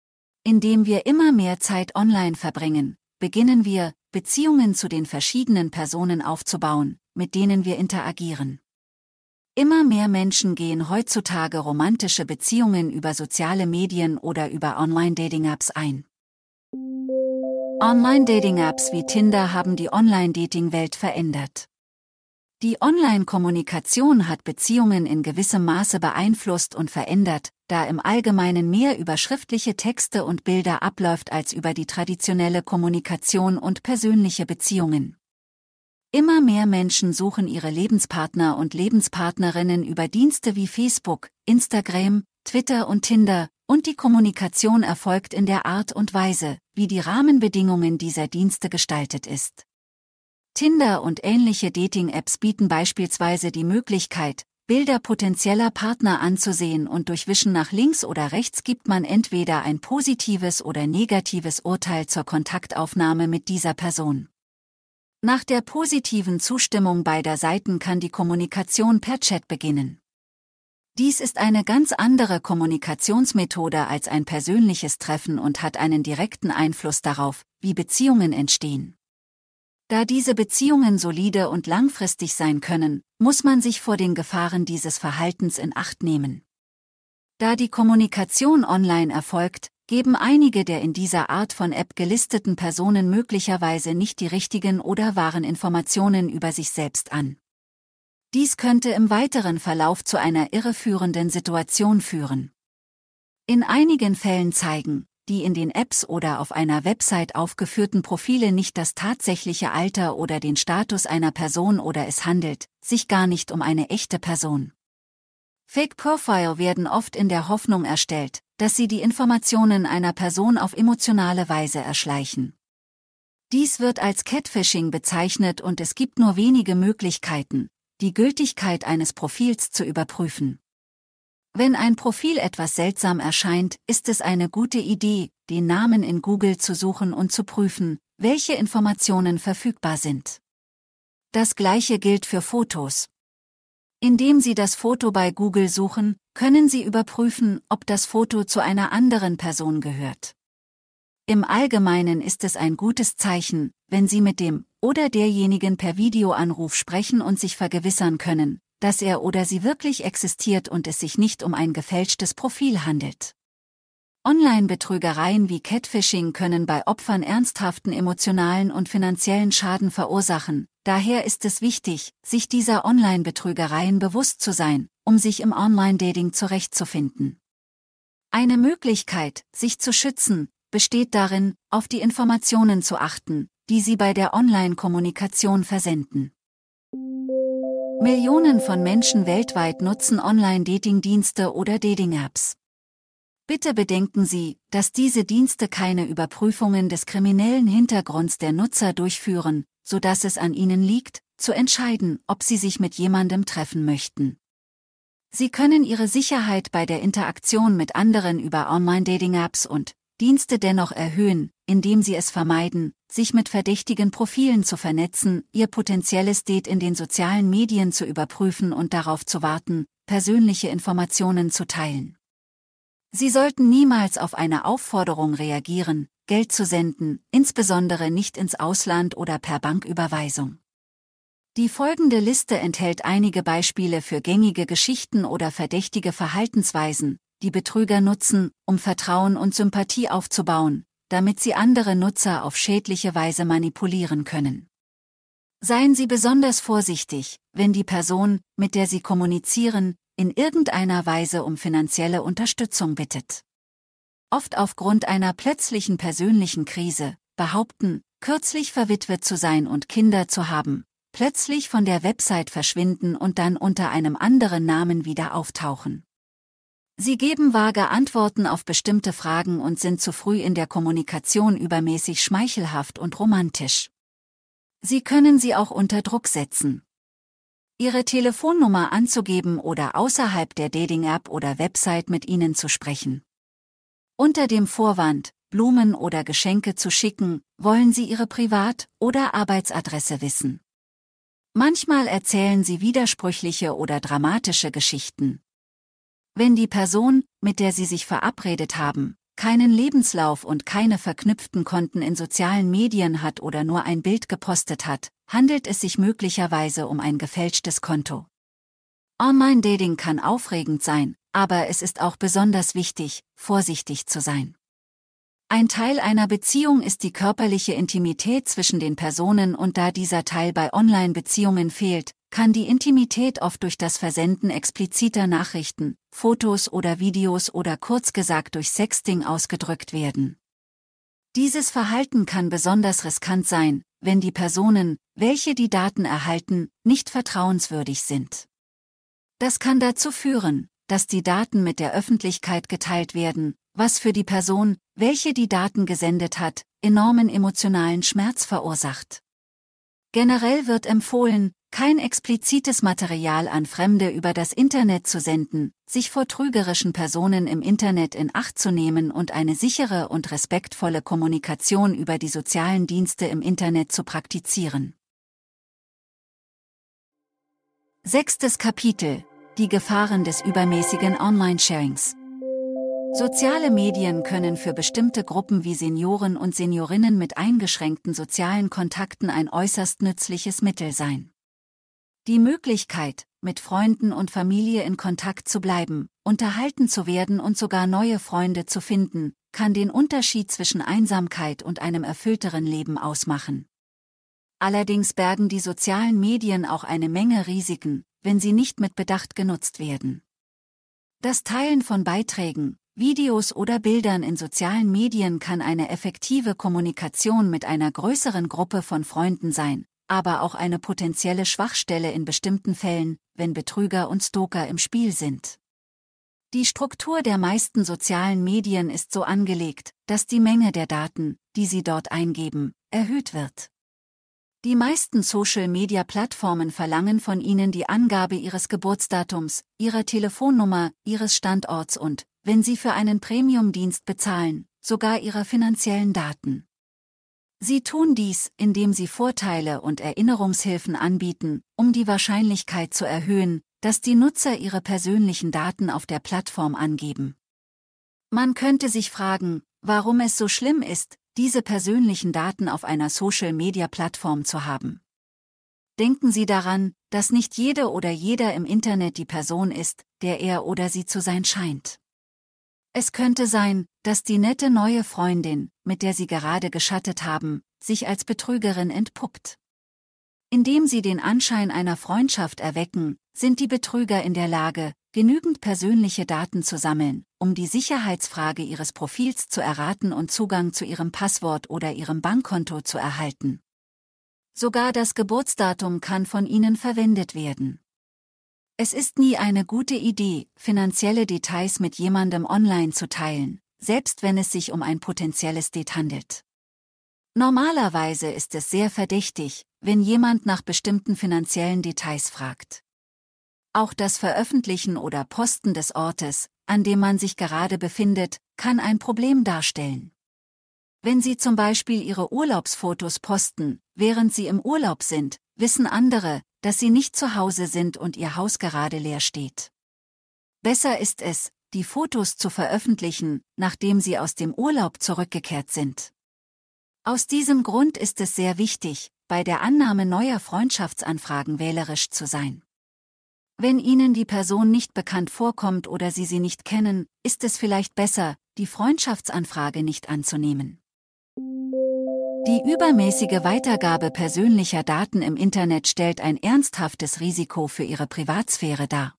Indem wir immer mehr Zeit online verbringen, beginnen wir, Beziehungen zu den verschiedenen Personen aufzubauen, mit denen wir interagieren. Immer mehr Menschen gehen heutzutage romantische Beziehungen über soziale Medien oder über Online-Dating-Apps ein. Online-Dating-Apps wie Tinder haben die Online-Dating-Welt verändert. Die Online-Kommunikation hat Beziehungen in gewissem Maße beeinflusst und verändert, da im Allgemeinen mehr über schriftliche Texte und Bilder abläuft als über die traditionelle Kommunikation und persönliche Beziehungen. Immer mehr Menschen suchen ihre Lebenspartner und Lebenspartnerinnen über Dienste wie Facebook, Instagram, Twitter und Tinder, und die Kommunikation erfolgt in der Art und Weise, wie die Rahmenbedingungen dieser Dienste gestaltet ist. Tinder und ähnliche Dating-Apps bieten beispielsweise die Möglichkeit, Bilder potenzieller Partner anzusehen und durch Wischen nach links oder rechts gibt man entweder ein positives oder negatives Urteil zur Kontaktaufnahme mit dieser Person. Nach der positiven Zustimmung beider Seiten kann die Kommunikation per Chat beginnen. Dies ist eine ganz andere Kommunikationsmethode als ein persönliches Treffen und hat einen direkten Einfluss darauf, wie Beziehungen entstehen. Da diese Beziehungen solide und langfristig sein können, muss man sich vor den Gefahren dieses Verhaltens in Acht nehmen. Da die Kommunikation online erfolgt, geben einige der in dieser Art von App gelisteten Personen möglicherweise nicht die richtigen oder wahren Informationen über sich selbst an. Dies könnte im weiteren Verlauf zu einer irreführenden Situation führen. In einigen Fällen zeigen die in den Apps oder auf einer Website aufgeführten Profile nicht das tatsächliche Alter oder den Status einer Person oder es handelt sich gar nicht um eine echte Person. Fake-Profile werden oft in der Hoffnung erstellt, dass sie die Informationen einer Person auf emotionale Weise erschleichen. Dies wird als Catfishing bezeichnet und es gibt nur wenige Möglichkeiten, die Gültigkeit eines Profils zu überprüfen. Wenn ein Profil etwas seltsam erscheint, ist es eine gute Idee, den Namen in Google zu suchen und zu prüfen, welche Informationen verfügbar sind. Das Gleiche gilt für Fotos. Indem Sie das Foto bei Google suchen, können Sie überprüfen, ob das Foto zu einer anderen Person gehört. Im Allgemeinen ist es ein gutes Zeichen, wenn Sie mit dem oder derjenigen per Videoanruf sprechen und sich vergewissern können, dass er oder sie wirklich existiert und es sich nicht um ein gefälschtes Profil handelt. Online-Betrügereien wie Catfishing können bei Opfern ernsthaften emotionalen und finanziellen Schaden verursachen, daher ist es wichtig, sich dieser Online-Betrügereien bewusst zu sein, um sich im Online-Dating zurechtzufinden. Eine Möglichkeit, sich zu schützen, besteht darin, auf die Informationen zu achten, die Sie bei der Online-Kommunikation versenden. Millionen von Menschen weltweit nutzen Online-Dating-Dienste oder Dating-Apps. Bitte bedenken Sie, dass diese Dienste keine Überprüfungen des kriminellen Hintergrunds der Nutzer durchführen, sodass es an Ihnen liegt, zu entscheiden, ob Sie sich mit jemandem treffen möchten. Sie können Ihre Sicherheit bei der Interaktion mit anderen über Online-Dating-Apps und Dienste dennoch erhöhen, indem Sie es vermeiden, sich mit verdächtigen Profilen zu vernetzen, Ihr potenzielles Date in den sozialen Medien zu überprüfen und darauf zu warten, persönliche Informationen zu teilen. Sie sollten niemals auf eine Aufforderung reagieren, Geld zu senden, insbesondere nicht ins Ausland oder per Banküberweisung. Die folgende Liste enthält einige Beispiele für gängige Geschichten oder verdächtige Verhaltensweisen, die Betrüger nutzen, um Vertrauen und Sympathie aufzubauen, damit sie andere Nutzer auf schädliche Weise manipulieren können. Seien Sie besonders vorsichtig, wenn die Person, mit der Sie kommunizieren, in irgendeiner Weise um finanzielle Unterstützung bittet. Oft aufgrund einer plötzlichen persönlichen Krise, behaupten, kürzlich verwitwet zu sein und Kinder zu haben, plötzlich von der Website verschwinden und dann unter einem anderen Namen wieder auftauchen. Sie geben vage Antworten auf bestimmte Fragen und sind zu früh in der Kommunikation übermäßig schmeichelhaft und romantisch. Sie können Sie auch unter Druck setzen. Ihre Telefonnummer anzugeben oder außerhalb der Dating-App oder Website mit Ihnen zu sprechen. Unter dem Vorwand, Blumen oder Geschenke zu schicken, wollen Sie Ihre Privat- oder Arbeitsadresse wissen. Manchmal erzählen Sie widersprüchliche oder dramatische Geschichten. Wenn die Person, mit der Sie sich verabredet haben, keinen Lebenslauf und keine verknüpften Konten in sozialen Medien hat oder nur ein Bild gepostet hat, handelt es sich möglicherweise um ein gefälschtes Konto. Online-Dating kann aufregend sein, aber es ist auch besonders wichtig, vorsichtig zu sein. Ein Teil einer Beziehung ist die körperliche Intimität zwischen den Personen und da dieser Teil bei Online-Beziehungen fehlt, kann die Intimität oft durch das Versenden expliziter Nachrichten, Fotos oder Videos oder kurz gesagt durch Sexting ausgedrückt werden. Dieses Verhalten kann besonders riskant sein, wenn die Personen, welche die Daten erhalten, nicht vertrauenswürdig sind. Das kann dazu führen, dass die Daten mit der Öffentlichkeit geteilt werden, was für die Person, welche die Daten gesendet hat, enormen emotionalen Schmerz verursacht. Generell wird empfohlen, kein explizites Material an Fremde über das Internet zu senden, sich vor trügerischen Personen im Internet in Acht zu nehmen und eine sichere und respektvolle Kommunikation über die sozialen Dienste im Internet zu praktizieren. Sechstes Kapitel: Die Gefahren des übermäßigen Online-Sharings. Soziale Medien können für bestimmte Gruppen wie Senioren und Seniorinnen mit eingeschränkten sozialen Kontakten ein äußerst nützliches Mittel sein. Die Möglichkeit, mit Freunden und Familie in Kontakt zu bleiben, unterhalten zu werden und sogar neue Freunde zu finden, kann den Unterschied zwischen Einsamkeit und einem erfüllteren Leben ausmachen. Allerdings bergen die sozialen Medien auch eine Menge Risiken, wenn sie nicht mit Bedacht genutzt werden. Das Teilen von Beiträgen, Videos oder Bildern in sozialen Medien kann eine effektive Kommunikation mit einer größeren Gruppe von Freunden sein, aber auch eine potenzielle Schwachstelle in bestimmten Fällen, wenn Betrüger und Stalker im Spiel sind. Die Struktur der meisten sozialen Medien ist so angelegt, dass die Menge der Daten, die sie dort eingeben, erhöht wird. Die meisten Social-Media-Plattformen verlangen von Ihnen die Angabe Ihres Geburtsdatums, Ihrer Telefonnummer, Ihres Standorts und, wenn Sie für einen Premium-Dienst bezahlen, sogar Ihrer finanziellen Daten. Sie tun dies, indem Sie Vorteile und Erinnerungshilfen anbieten, um die Wahrscheinlichkeit zu erhöhen, dass die Nutzer ihre persönlichen Daten auf der Plattform angeben. Man könnte sich fragen, warum es so schlimm ist, diese persönlichen Daten auf einer Social-Media-Plattform zu haben. Denken Sie daran, dass nicht jede oder jeder im Internet die Person ist, der er oder sie zu sein scheint. Es könnte sein, dass die nette neue Freundin, mit der Sie gerade geschattet haben, sich als Betrügerin entpuppt. Indem Sie den Anschein einer Freundschaft erwecken, sind die Betrüger in der Lage, genügend persönliche Daten zu sammeln, um die Sicherheitsfrage Ihres Profils zu erraten und Zugang zu Ihrem Passwort oder Ihrem Bankkonto zu erhalten. Sogar das Geburtsdatum kann von Ihnen verwendet werden. Es ist nie eine gute Idee, finanzielle Details mit jemandem online zu teilen, selbst wenn es sich um ein potenzielles Date handelt. Normalerweise ist es sehr verdächtig, wenn jemand nach bestimmten finanziellen Details fragt. Auch das Veröffentlichen oder Posten des Ortes, an dem man sich gerade befindet, kann ein Problem darstellen. Wenn Sie zum Beispiel Ihre Urlaubsfotos posten, während Sie im Urlaub sind, wissen andere, dass Sie nicht zu Hause sind und Ihr Haus gerade leer steht. Besser ist es, die Fotos zu veröffentlichen, nachdem Sie aus dem Urlaub zurückgekehrt sind. Aus diesem Grund ist es sehr wichtig, bei der Annahme neuer Freundschaftsanfragen wählerisch zu sein. Wenn Ihnen die Person nicht bekannt vorkommt oder Sie sie nicht kennen, ist es vielleicht besser, die Freundschaftsanfrage nicht anzunehmen. Die übermäßige Weitergabe persönlicher Daten im Internet stellt ein ernsthaftes Risiko für Ihre Privatsphäre dar.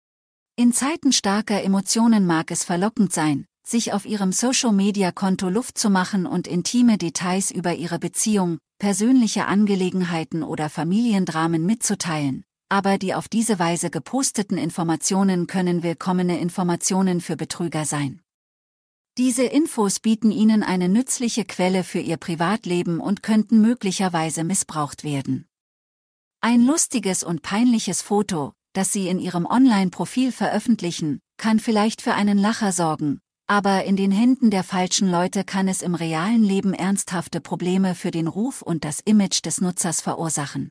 In Zeiten starker Emotionen mag es verlockend sein, sich auf Ihrem Social-Media-Konto Luft zu machen und intime Details über Ihre Beziehung, persönliche Angelegenheiten oder Familiendramen mitzuteilen, aber die auf diese Weise geposteten Informationen können willkommene Informationen für Betrüger sein. Diese Infos bieten Ihnen eine nützliche Quelle für Ihr Privatleben und könnten möglicherweise missbraucht werden. Ein lustiges und peinliches Foto, das Sie in Ihrem Online-Profil veröffentlichen, kann vielleicht für einen Lacher sorgen, aber in den Händen der falschen Leute kann es im realen Leben ernsthafte Probleme für den Ruf und das Image des Nutzers verursachen.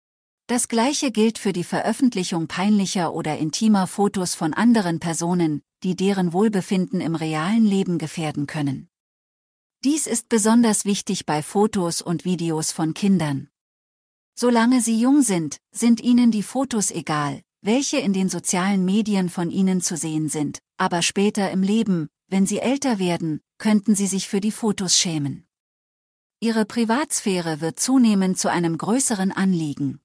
Das Gleiche gilt für die Veröffentlichung peinlicher oder intimer Fotos von anderen Personen, die deren Wohlbefinden im realen Leben gefährden können. Dies ist besonders wichtig bei Fotos und Videos von Kindern. Solange sie jung sind, sind ihnen die Fotos egal, welche in den sozialen Medien von ihnen zu sehen sind, aber später im Leben, wenn sie älter werden, könnten sie sich für die Fotos schämen. Ihre Privatsphäre wird zunehmend zu einem größeren Anliegen.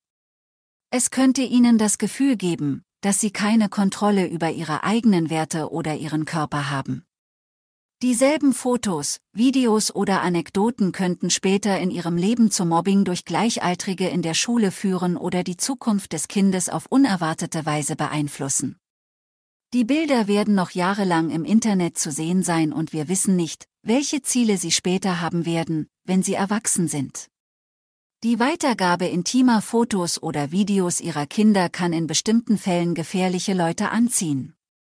Es könnte ihnen das Gefühl geben, dass sie keine Kontrolle über ihre eigenen Werte oder ihren Körper haben. Dieselben Fotos, Videos oder Anekdoten könnten später in ihrem Leben zu Mobbing durch Gleichaltrige in der Schule führen oder die Zukunft des Kindes auf unerwartete Weise beeinflussen. Die Bilder werden noch jahrelang im Internet zu sehen sein und wir wissen nicht, welche Ziele sie später haben werden, wenn sie erwachsen sind. Die Weitergabe intimer Fotos oder Videos ihrer Kinder kann in bestimmten Fällen gefährliche Leute anziehen.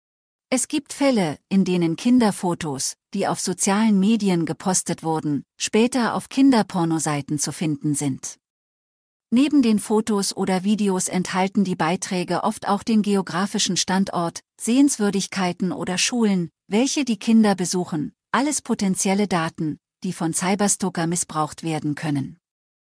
Es gibt Fälle, in denen Kinderfotos, die auf sozialen Medien gepostet wurden, später auf Kinderpornoseiten zu finden sind. Neben den Fotos oder Videos enthalten die Beiträge oft auch den geografischen Standort, Sehenswürdigkeiten oder Schulen, welche die Kinder besuchen, alles potenzielle Daten, die von Cyberstalker missbraucht werden können.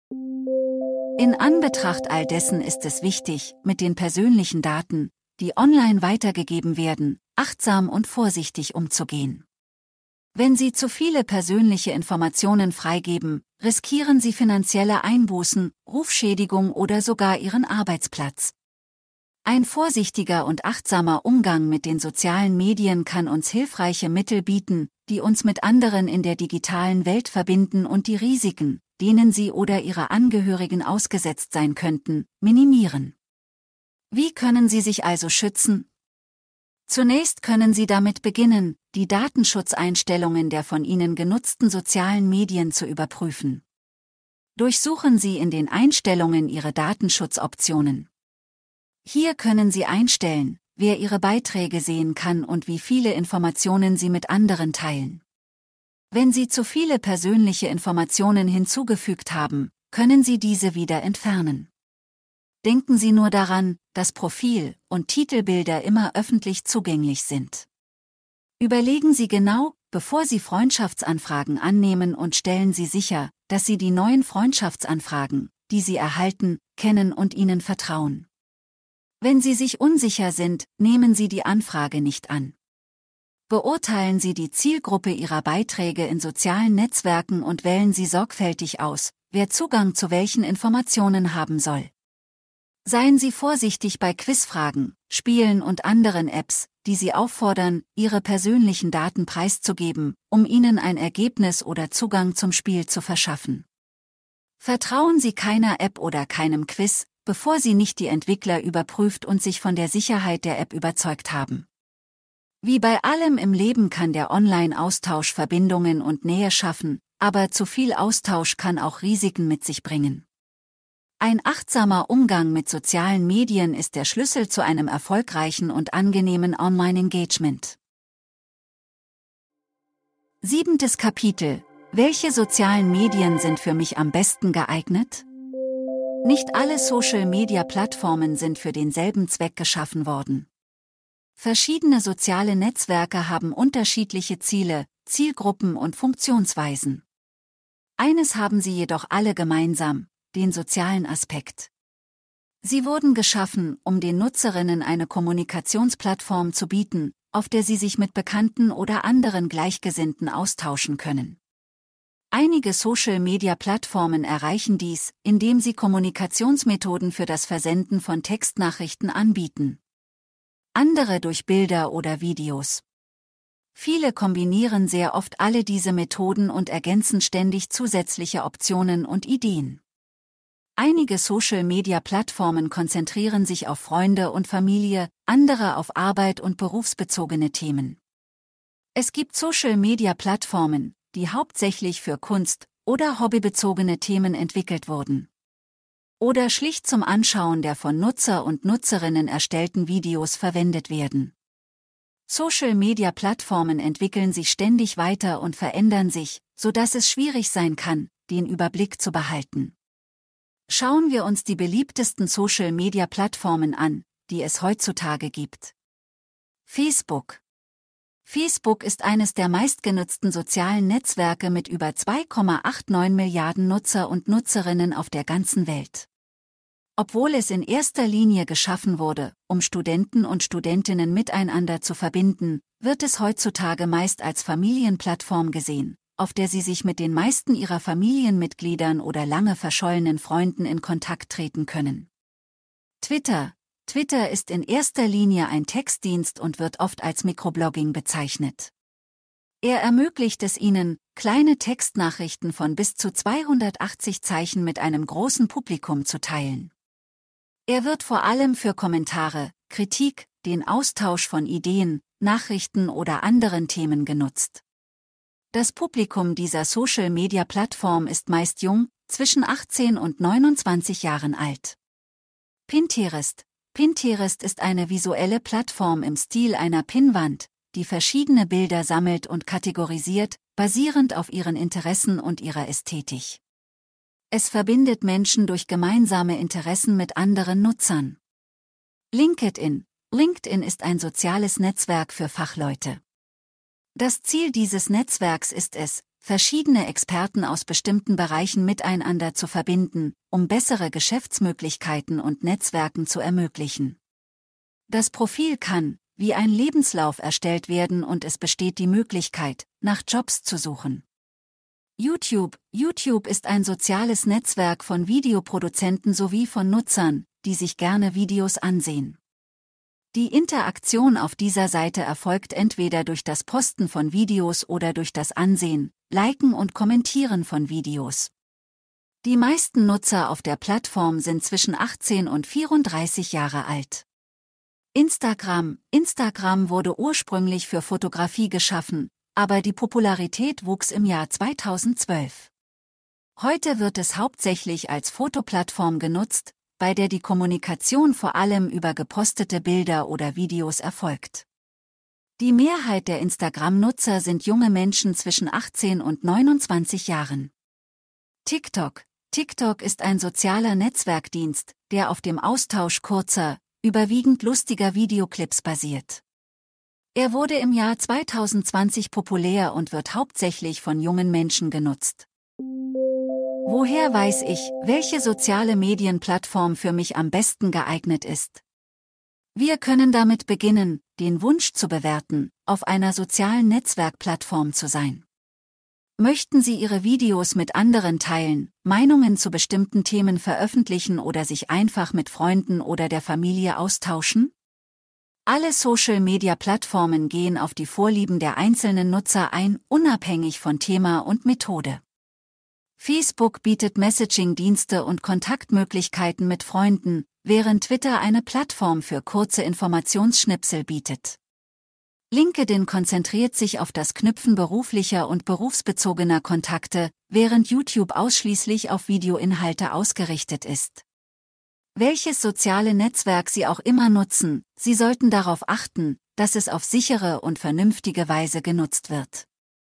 In Anbetracht all dessen ist es wichtig, mit den persönlichen Daten, die online weitergegeben werden, achtsam und vorsichtig umzugehen. Wenn Sie zu viele persönliche Informationen freigeben, riskieren Sie finanzielle Einbußen, Rufschädigung oder sogar Ihren Arbeitsplatz. Ein vorsichtiger und achtsamer Umgang mit den sozialen Medien kann uns hilfreiche Mittel bieten, die uns mit anderen in der digitalen Welt verbinden und die Risiken, denen Sie oder Ihre Angehörigen ausgesetzt sein könnten, minimieren. Wie können Sie sich also schützen? Zunächst können Sie damit beginnen, die Datenschutzeinstellungen der von Ihnen genutzten sozialen Medien zu überprüfen. Durchsuchen Sie in den Einstellungen Ihre Datenschutzoptionen. Hier können Sie einstellen, wer Ihre Beiträge sehen kann und wie viele Informationen Sie mit anderen teilen. Wenn Sie zu viele persönliche Informationen hinzugefügt haben, können Sie diese wieder entfernen. Denken Sie nur daran, dass Profil- und Titelbilder immer öffentlich zugänglich sind. Überlegen Sie genau, bevor Sie Freundschaftsanfragen annehmen, und stellen Sie sicher, dass Sie die neuen Freundschaftsanfragen, die Sie erhalten, kennen und ihnen vertrauen. Wenn Sie sich unsicher sind, nehmen Sie die Anfrage nicht an. Beurteilen Sie die Zielgruppe Ihrer Beiträge in sozialen Netzwerken und wählen Sie sorgfältig aus, wer Zugang zu welchen Informationen haben soll. Seien Sie vorsichtig bei Quizfragen, Spielen und anderen Apps, die Sie auffordern, Ihre persönlichen Daten preiszugeben, um Ihnen ein Ergebnis oder Zugang zum Spiel zu verschaffen. Vertrauen Sie keiner App oder keinem Quiz, bevor Sie nicht die Entwickler überprüft und sich von der Sicherheit der App überzeugt haben. Wie bei allem im Leben kann der Online-Austausch Verbindungen und Nähe schaffen, aber zu viel Austausch kann auch Risiken mit sich bringen. Ein achtsamer Umgang mit sozialen Medien ist der Schlüssel zu einem erfolgreichen und angenehmen Online-Engagement. Siebentes Kapitel: Welche sozialen Medien sind für mich am besten geeignet? Nicht alle Social-Media-Plattformen sind für denselben Zweck geschaffen worden. Verschiedene soziale Netzwerke haben unterschiedliche Ziele, Zielgruppen und Funktionsweisen. Eines haben sie jedoch alle gemeinsam: den sozialen Aspekt. Sie wurden geschaffen, um den Nutzerinnen eine Kommunikationsplattform zu bieten, auf der sie sich mit Bekannten oder anderen Gleichgesinnten austauschen können. Einige Social-Media-Plattformen erreichen dies, indem sie Kommunikationsmethoden für das Versenden von Textnachrichten anbieten. Andere durch Bilder oder Videos. Viele kombinieren sehr oft alle diese Methoden und ergänzen ständig zusätzliche Optionen und Ideen. Einige Social-Media-Plattformen konzentrieren sich auf Freunde und Familie, andere auf Arbeit und berufsbezogene Themen. Es gibt Social-Media-Plattformen, die hauptsächlich für Kunst- oder hobbybezogene Themen entwickelt wurden. Oder schlicht zum Anschauen der von Nutzer und Nutzerinnen erstellten Videos verwendet werden. Social-Media-Plattformen entwickeln sich ständig weiter und verändern sich, sodass es schwierig sein kann, den Überblick zu behalten. Schauen wir uns die beliebtesten Social-Media-Plattformen an, die es heutzutage gibt. Facebook. Facebook ist eines der meistgenutzten sozialen Netzwerke mit über zwei Komma neunundachtzig Milliarden Nutzer und Nutzerinnen auf der ganzen Welt. Obwohl es in erster Linie geschaffen wurde, um Studenten und Studentinnen miteinander zu verbinden, wird es heutzutage meist als Familienplattform gesehen, auf der sie sich mit den meisten ihrer Familienmitgliedern oder lange verschollenen Freunden in Kontakt treten können. Twitter. Twitter ist in erster Linie ein Textdienst und wird oft als Mikroblogging bezeichnet. Er ermöglicht es Ihnen, kleine Textnachrichten von bis zu zweihundertachtzig Zeichen mit einem großen Publikum zu teilen. Er wird vor allem für Kommentare, Kritik, den Austausch von Ideen, Nachrichten oder anderen Themen genutzt. Das Publikum dieser Social-Media-Plattform ist meist jung, zwischen achtzehn und neunundzwanzig Jahren alt. Pinterest. Pinterest ist eine visuelle Plattform im Stil einer Pinnwand, die verschiedene Bilder sammelt und kategorisiert, basierend auf ihren Interessen und ihrer Ästhetik. Es verbindet Menschen durch gemeinsame Interessen mit anderen Nutzern. LinkedIn. LinkedIn ist ein soziales Netzwerk für Fachleute. Das Ziel dieses Netzwerks ist es, verschiedene Experten aus bestimmten Bereichen miteinander zu verbinden, um bessere Geschäftsmöglichkeiten und Netzwerken zu ermöglichen. Das Profil kann, wie ein Lebenslauf, erstellt werden und es besteht die Möglichkeit, nach Jobs zu suchen. YouTube. YouTube ist ein soziales Netzwerk von Videoproduzenten sowie von Nutzern, die sich gerne Videos ansehen. Die Interaktion auf dieser Seite erfolgt entweder durch das Posten von Videos oder durch das Ansehen, Liken und Kommentieren von Videos. Die meisten Nutzer auf der Plattform sind zwischen achtzehn und vierunddreißig Jahre alt. Instagram. Instagram wurde ursprünglich für Fotografie geschaffen, aber die Popularität wuchs im Jahr zweitausendzwölf. Heute wird es hauptsächlich als Fotoplattform genutzt, bei der die Kommunikation vor allem über gepostete Bilder oder Videos erfolgt. Die Mehrheit der Instagram-Nutzer sind junge Menschen zwischen achtzehn und neunundzwanzig Jahren. TikTok. TikTok ist ein sozialer Netzwerkdienst, der auf dem Austausch kurzer, überwiegend lustiger Videoclips basiert. Er wurde im Jahr zweitausendzwanzig populär und wird hauptsächlich von jungen Menschen genutzt. Woher weiß ich, welche soziale Medienplattform für mich am besten geeignet ist? Wir können damit beginnen, den Wunsch zu bewerten, auf einer sozialen Netzwerkplattform zu sein. Möchten Sie Ihre Videos mit anderen teilen, Meinungen zu bestimmten Themen veröffentlichen oder sich einfach mit Freunden oder der Familie austauschen? Alle Social-Media-Plattformen gehen auf die Vorlieben der einzelnen Nutzer ein, unabhängig von Thema und Methode. Facebook bietet Messaging-Dienste und Kontaktmöglichkeiten mit Freunden, während Twitter eine Plattform für kurze Informationsschnipsel bietet. LinkedIn konzentriert sich auf das Knüpfen beruflicher und berufsbezogener Kontakte, während YouTube ausschließlich auf Videoinhalte ausgerichtet ist. Welches soziale Netzwerk Sie auch immer nutzen, Sie sollten darauf achten, dass es auf sichere und vernünftige Weise genutzt wird.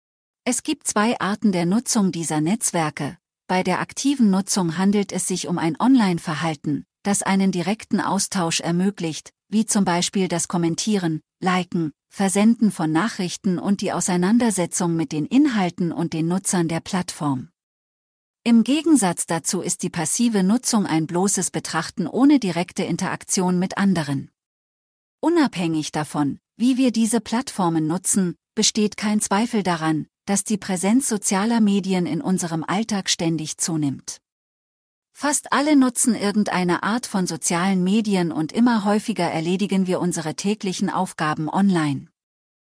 Es gibt zwei Arten der Nutzung dieser Netzwerke. Bei der aktiven Nutzung handelt es sich um ein Online-Verhalten, das einen direkten Austausch ermöglicht, wie zum Beispiel das Kommentieren, Liken, Versenden von Nachrichten und die Auseinandersetzung mit den Inhalten und den Nutzern der Plattform. Im Gegensatz dazu ist die passive Nutzung ein bloßes Betrachten ohne direkte Interaktion mit anderen. Unabhängig davon, wie wir diese Plattformen nutzen, besteht kein Zweifel daran, dass die Präsenz sozialer Medien in unserem Alltag ständig zunimmt. Fast alle nutzen irgendeine Art von sozialen Medien und immer häufiger erledigen wir unsere täglichen Aufgaben online.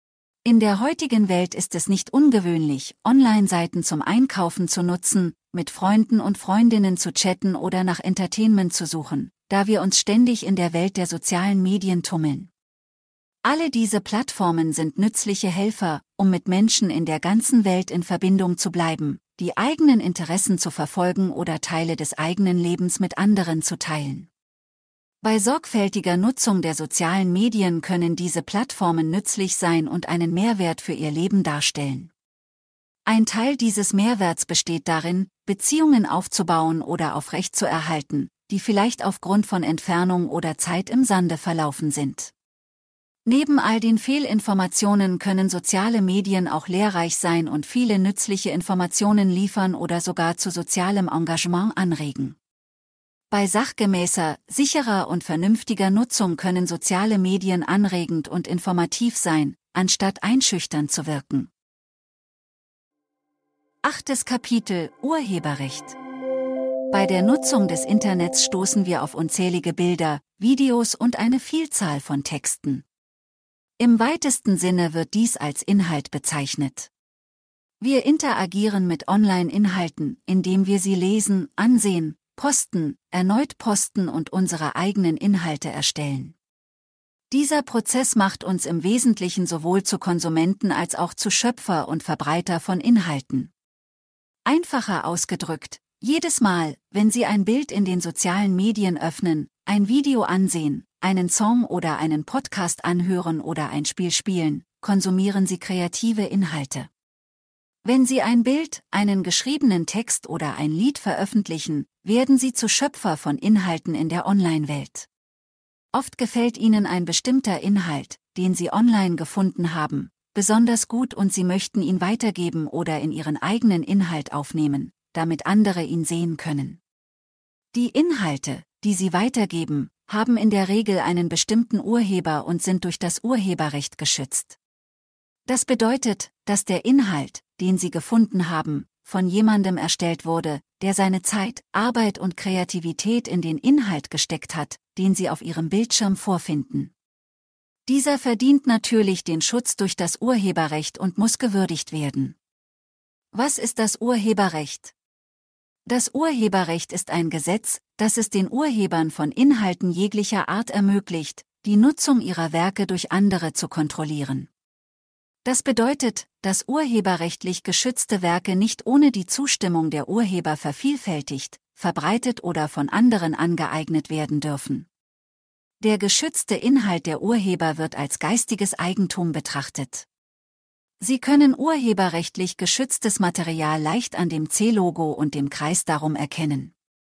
In der heutigen Welt ist es nicht ungewöhnlich, Online-Seiten zum Einkaufen zu nutzen, mit Freunden und Freundinnen zu chatten oder nach Entertainment zu suchen, da wir uns ständig in der Welt der sozialen Medien tummeln. Alle diese Plattformen sind nützliche Helfer, um mit Menschen in der ganzen Welt in Verbindung zu bleiben, die eigenen Interessen zu verfolgen oder Teile des eigenen Lebens mit anderen zu teilen. Bei sorgfältiger Nutzung der sozialen Medien können diese Plattformen nützlich sein und einen Mehrwert für Ihr Leben darstellen. Ein Teil dieses Mehrwerts besteht darin, Beziehungen aufzubauen oder aufrechtzuerhalten, die vielleicht aufgrund von Entfernung oder Zeit im Sande verlaufen sind. Neben all den Fehlinformationen können soziale Medien auch lehrreich sein und viele nützliche Informationen liefern oder sogar zu sozialem Engagement anregen. Bei sachgemäßer, sicherer und vernünftiger Nutzung können soziale Medien anregend und informativ sein, anstatt einschüchternd zu wirken. Achtes Kapitel: Urheberrecht. Bei der Nutzung des Internets stoßen wir auf unzählige Bilder, Videos und eine Vielzahl von Texten. Im weitesten Sinne wird dies als Inhalt bezeichnet. Wir interagieren mit Online-Inhalten, indem wir sie lesen, ansehen, posten, erneut posten und unsere eigenen Inhalte erstellen. Dieser Prozess macht uns im Wesentlichen sowohl zu Konsumenten als auch zu Schöpfer und Verbreiter von Inhalten. Einfacher ausgedrückt: Jedes Mal, wenn Sie ein Bild in den sozialen Medien öffnen, ein Video ansehen, einen Song oder einen Podcast anhören oder ein Spiel spielen, konsumieren Sie kreative Inhalte. Wenn Sie ein Bild, einen geschriebenen Text oder ein Lied veröffentlichen, werden Sie zu Schöpfer von Inhalten in der Online-Welt. Oft gefällt Ihnen ein bestimmter Inhalt, den Sie online gefunden haben, besonders gut und Sie möchten ihn weitergeben oder in Ihren eigenen Inhalt aufnehmen, damit andere ihn sehen können. Die Inhalte, die Sie weitergeben, haben in der Regel einen bestimmten Urheber und sind durch das Urheberrecht geschützt. Das bedeutet, dass der Inhalt, den Sie gefunden haben, von jemandem erstellt wurde, der seine Zeit, Arbeit und Kreativität in den Inhalt gesteckt hat, den Sie auf Ihrem Bildschirm vorfinden. Dieser verdient natürlich den Schutz durch das Urheberrecht und muss gewürdigt werden. Was ist das Urheberrecht? Das Urheberrecht ist ein Gesetz, das es den Urhebern von Inhalten jeglicher Art ermöglicht, die Nutzung ihrer Werke durch andere zu kontrollieren. Das bedeutet, dass urheberrechtlich geschützte Werke nicht ohne die Zustimmung der Urheber vervielfältigt, verbreitet oder von anderen angeeignet werden dürfen. Der geschützte Inhalt der Urheber wird als geistiges Eigentum betrachtet. Sie können urheberrechtlich geschütztes Material leicht an dem C-Logo und dem Kreis darum erkennen.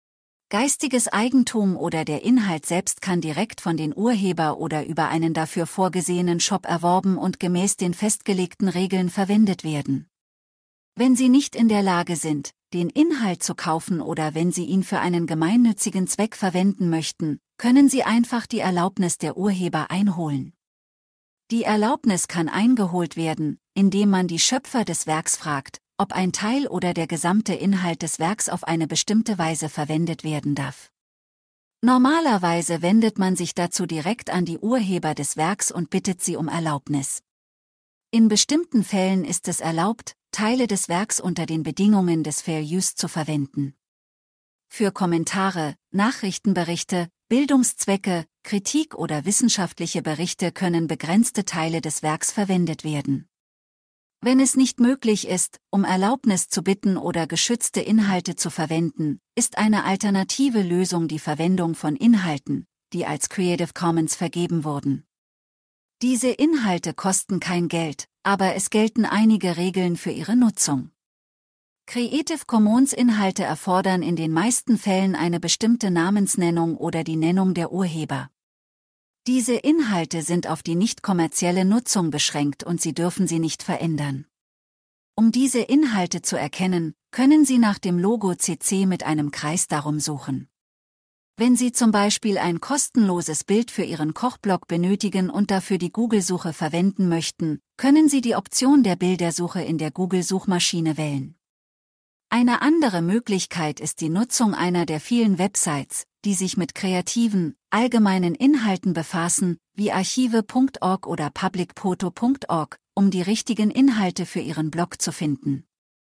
Geistiges Eigentum oder der Inhalt selbst kann direkt von den Urheber oder über einen dafür vorgesehenen Shop erworben und gemäß den festgelegten Regeln verwendet werden. Wenn Sie nicht in der Lage sind, den Inhalt zu kaufen oder wenn Sie ihn für einen gemeinnützigen Zweck verwenden möchten, können Sie einfach die Erlaubnis der Urheber einholen. Die Erlaubnis kann eingeholt werden, indem man die Schöpfer des Werks fragt, ob ein Teil oder der gesamte Inhalt des Werks auf eine bestimmte Weise verwendet werden darf. Normalerweise wendet man sich dazu direkt an die Urheber des Werks und bittet sie um Erlaubnis. In bestimmten Fällen ist es erlaubt, Teile des Werks unter den Bedingungen des Fair Use zu verwenden. Für Kommentare, Nachrichtenberichte, Bildungszwecke, Kritik oder wissenschaftliche Berichte können begrenzte Teile des Werks verwendet werden. Wenn es nicht möglich ist, um Erlaubnis zu bitten oder geschützte Inhalte zu verwenden, ist eine alternative Lösung die Verwendung von Inhalten, die als Creative Commons vergeben wurden. Diese Inhalte kosten kein Geld, aber es gelten einige Regeln für ihre Nutzung. Creative Commons Inhalte erfordern in den meisten Fällen eine bestimmte Namensnennung oder die Nennung der Urheber. Diese Inhalte sind auf die nicht kommerzielle Nutzung beschränkt und Sie dürfen sie nicht verändern. Um diese Inhalte zu erkennen, können Sie nach dem Logo C C mit einem Kreis darum suchen. Wenn Sie zum Beispiel ein kostenloses Bild für Ihren Kochblog benötigen und dafür die Google-Suche verwenden möchten, können Sie die Option der Bildersuche in der Google-Suchmaschine wählen. Eine andere Möglichkeit ist die Nutzung einer der vielen Websites, die sich mit kreativen, allgemeinen Inhalten befassen, wie archive punkt org oder publicpoto punkt org, um die richtigen Inhalte für Ihren Blog zu finden.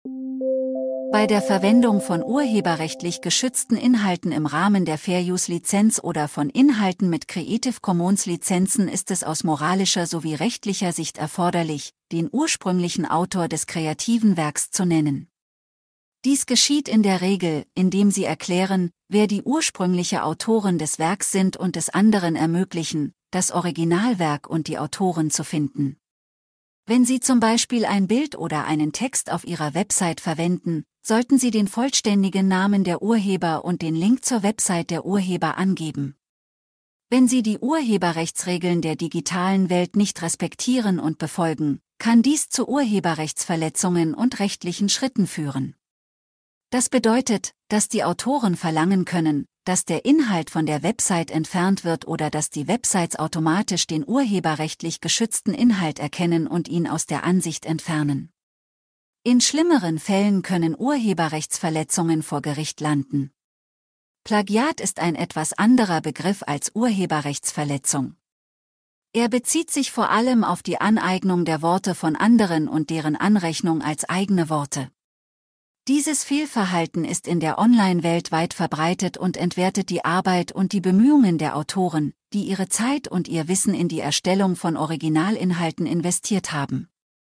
Bei der Verwendung von urheberrechtlich geschützten Inhalten im Rahmen der Fair-Use-Lizenz oder von Inhalten mit Creative Commons-Lizenzen ist es aus moralischer sowie rechtlicher Sicht erforderlich, den ursprünglichen Autor des kreativen Werks zu nennen. Dies geschieht in der Regel, indem Sie erklären, wer die ursprüngliche Autoren des Werks sind und es anderen ermöglichen, das Originalwerk und die Autoren zu finden. Wenn Sie zum Beispiel ein Bild oder einen Text auf Ihrer Website verwenden, sollten Sie den vollständigen Namen der Urheber und den Link zur Website der Urheber angeben. Wenn Sie die Urheberrechtsregeln der digitalen Welt nicht respektieren und befolgen, kann dies zu Urheberrechtsverletzungen und rechtlichen Schritten führen. Das bedeutet, dass die Autoren verlangen können, dass der Inhalt von der Website entfernt wird oder dass die Websites automatisch den urheberrechtlich geschützten Inhalt erkennen und ihn aus der Ansicht entfernen. In schlimmeren Fällen können Urheberrechtsverletzungen vor Gericht landen. Plagiat ist ein etwas anderer Begriff als Urheberrechtsverletzung. Er bezieht sich vor allem auf die Aneignung der Worte von anderen und deren Anrechnung als eigene Worte. Dieses Fehlverhalten ist in der Online-Welt weit verbreitet und entwertet die Arbeit und die Bemühungen der Autoren, die ihre Zeit und ihr Wissen in die Erstellung von Originalinhalten investiert haben.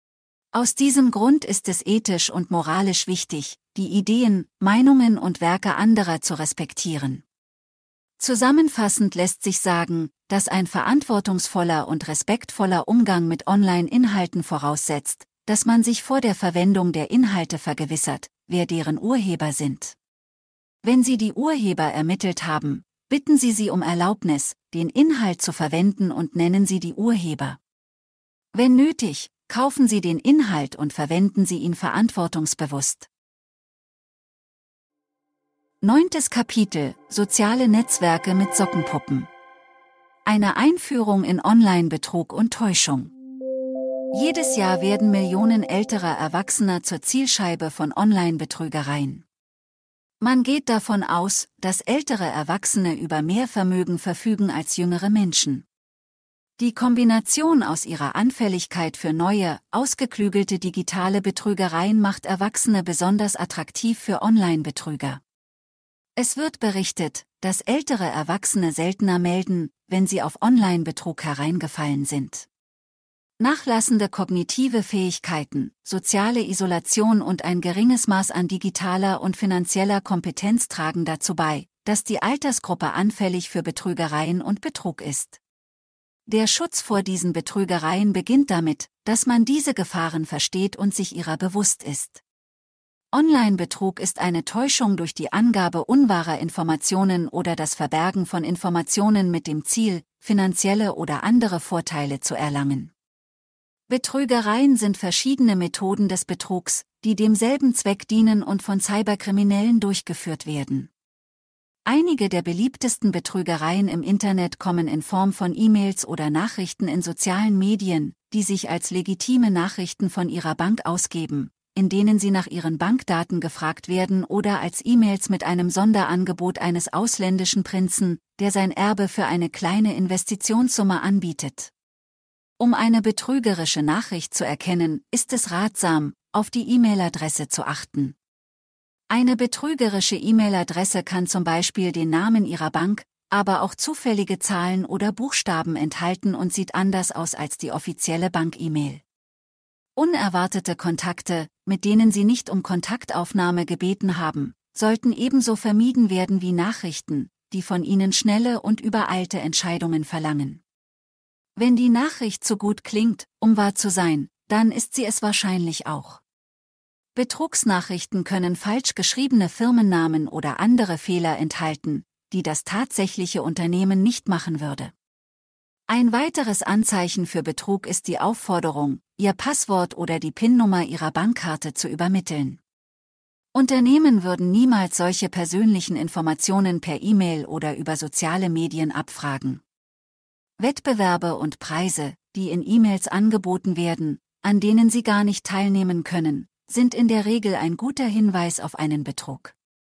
Aus diesem Grund ist es ethisch und moralisch wichtig, die Ideen, Meinungen und Werke anderer zu respektieren. Zusammenfassend lässt sich sagen, dass ein verantwortungsvoller und respektvoller Umgang mit Online-Inhalten voraussetzt, dass man sich vor der Verwendung der Inhalte vergewissert, wer deren Urheber sind. Wenn Sie die Urheber ermittelt haben, bitten Sie sie um Erlaubnis, den Inhalt zu verwenden und nennen Sie die Urheber. Wenn nötig, kaufen Sie den Inhalt und verwenden Sie ihn verantwortungsbewusst. Neuntes Kapitel: Soziale Netzwerke mit Sockenpuppen. Eine Einführung in Online-Betrug und Täuschung. Jedes Jahr werden Millionen älterer Erwachsener zur Zielscheibe von Online-Betrügereien. Man geht davon aus, dass ältere Erwachsene über mehr Vermögen verfügen als jüngere Menschen. Die Kombination aus ihrer Anfälligkeit für neue, ausgeklügelte digitale Betrügereien macht Erwachsene besonders attraktiv für Online-Betrüger. Es wird berichtet, dass ältere Erwachsene seltener melden, wenn sie auf Online-Betrug hereingefallen sind. Nachlassende kognitive Fähigkeiten, soziale Isolation und ein geringes Maß an digitaler und finanzieller Kompetenz tragen dazu bei, dass die Altersgruppe anfällig für Betrügereien und Betrug ist. Der Schutz vor diesen Betrügereien beginnt damit, dass man diese Gefahren versteht und sich ihrer bewusst ist. Online-Betrug ist eine Täuschung durch die Angabe unwahrer Informationen oder das Verbergen von Informationen mit dem Ziel, finanzielle oder andere Vorteile zu erlangen. Betrügereien sind verschiedene Methoden des Betrugs, die demselben Zweck dienen und von Cyberkriminellen durchgeführt werden. Einige der beliebtesten Betrügereien im Internet kommen in Form von E-Mails oder Nachrichten in sozialen Medien, die sich als legitime Nachrichten von ihrer Bank ausgeben, in denen sie nach ihren Bankdaten gefragt werden, oder als E-Mails mit einem Sonderangebot eines ausländischen Prinzen, der sein Erbe für eine kleine Investitionssumme anbietet. Um eine betrügerische Nachricht zu erkennen, ist es ratsam, auf die E-Mail-Adresse zu achten. Eine betrügerische E-Mail-Adresse kann zum Beispiel den Namen Ihrer Bank, aber auch zufällige Zahlen oder Buchstaben enthalten und sieht anders aus als die offizielle Bank-E-Mail. Unerwartete Kontakte, mit denen Sie nicht um Kontaktaufnahme gebeten haben, sollten ebenso vermieden werden wie Nachrichten, die von Ihnen schnelle und übereilte Entscheidungen verlangen. Wenn die Nachricht zu gut klingt, um wahr zu sein, dann ist sie es wahrscheinlich auch. Betrugsnachrichten können falsch geschriebene Firmennamen oder andere Fehler enthalten, die das tatsächliche Unternehmen nicht machen würde. Ein weiteres Anzeichen für Betrug ist die Aufforderung, Ihr Passwort oder die PIN-Nummer Ihrer Bankkarte zu übermitteln. Unternehmen würden niemals solche persönlichen Informationen per E-Mail oder über soziale Medien abfragen. Wettbewerbe und Preise, die in E-Mails angeboten werden, an denen Sie gar nicht teilnehmen können, sind in der Regel ein guter Hinweis auf einen Betrug.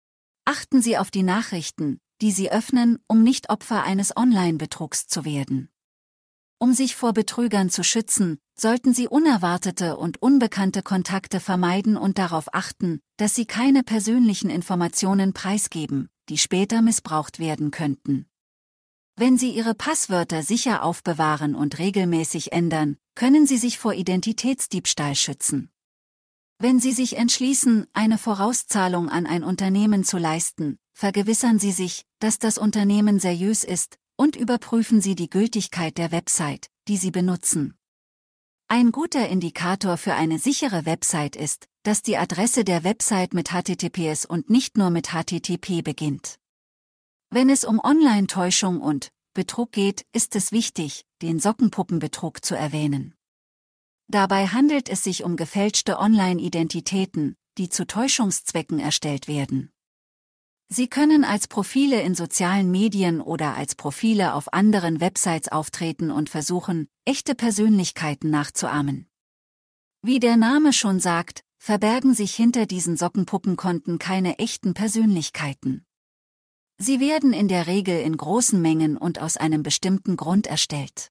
Achten Sie auf die Nachrichten, die Sie öffnen, um nicht Opfer eines Online-Betrugs zu werden. Um sich vor Betrügern zu schützen, sollten Sie unerwartete und unbekannte Kontakte vermeiden und darauf achten, dass Sie keine persönlichen Informationen preisgeben, die später missbraucht werden könnten. Wenn Sie Ihre Passwörter sicher aufbewahren und regelmäßig ändern, können Sie sich vor Identitätsdiebstahl schützen. Wenn Sie sich entschließen, eine Vorauszahlung an ein Unternehmen zu leisten, vergewissern Sie sich, dass das Unternehmen seriös ist, und überprüfen Sie die Gültigkeit der Website, die Sie benutzen. Ein guter Indikator für eine sichere Website ist, dass die Adresse der Website mit H T T P S und nicht nur mit H T T P beginnt. Wenn es um Online-Täuschung und Betrug geht, ist es wichtig, den Sockenpuppenbetrug zu erwähnen. Dabei handelt es sich um gefälschte Online-Identitäten, die zu Täuschungszwecken erstellt werden. Sie können als Profile in sozialen Medien oder als Profile auf anderen Websites auftreten und versuchen, echte Persönlichkeiten nachzuahmen. Wie der Name schon sagt, verbergen sich hinter diesen Sockenpuppenkonten keine echten Persönlichkeiten. Sie werden in der Regel in großen Mengen und aus einem bestimmten Grund erstellt.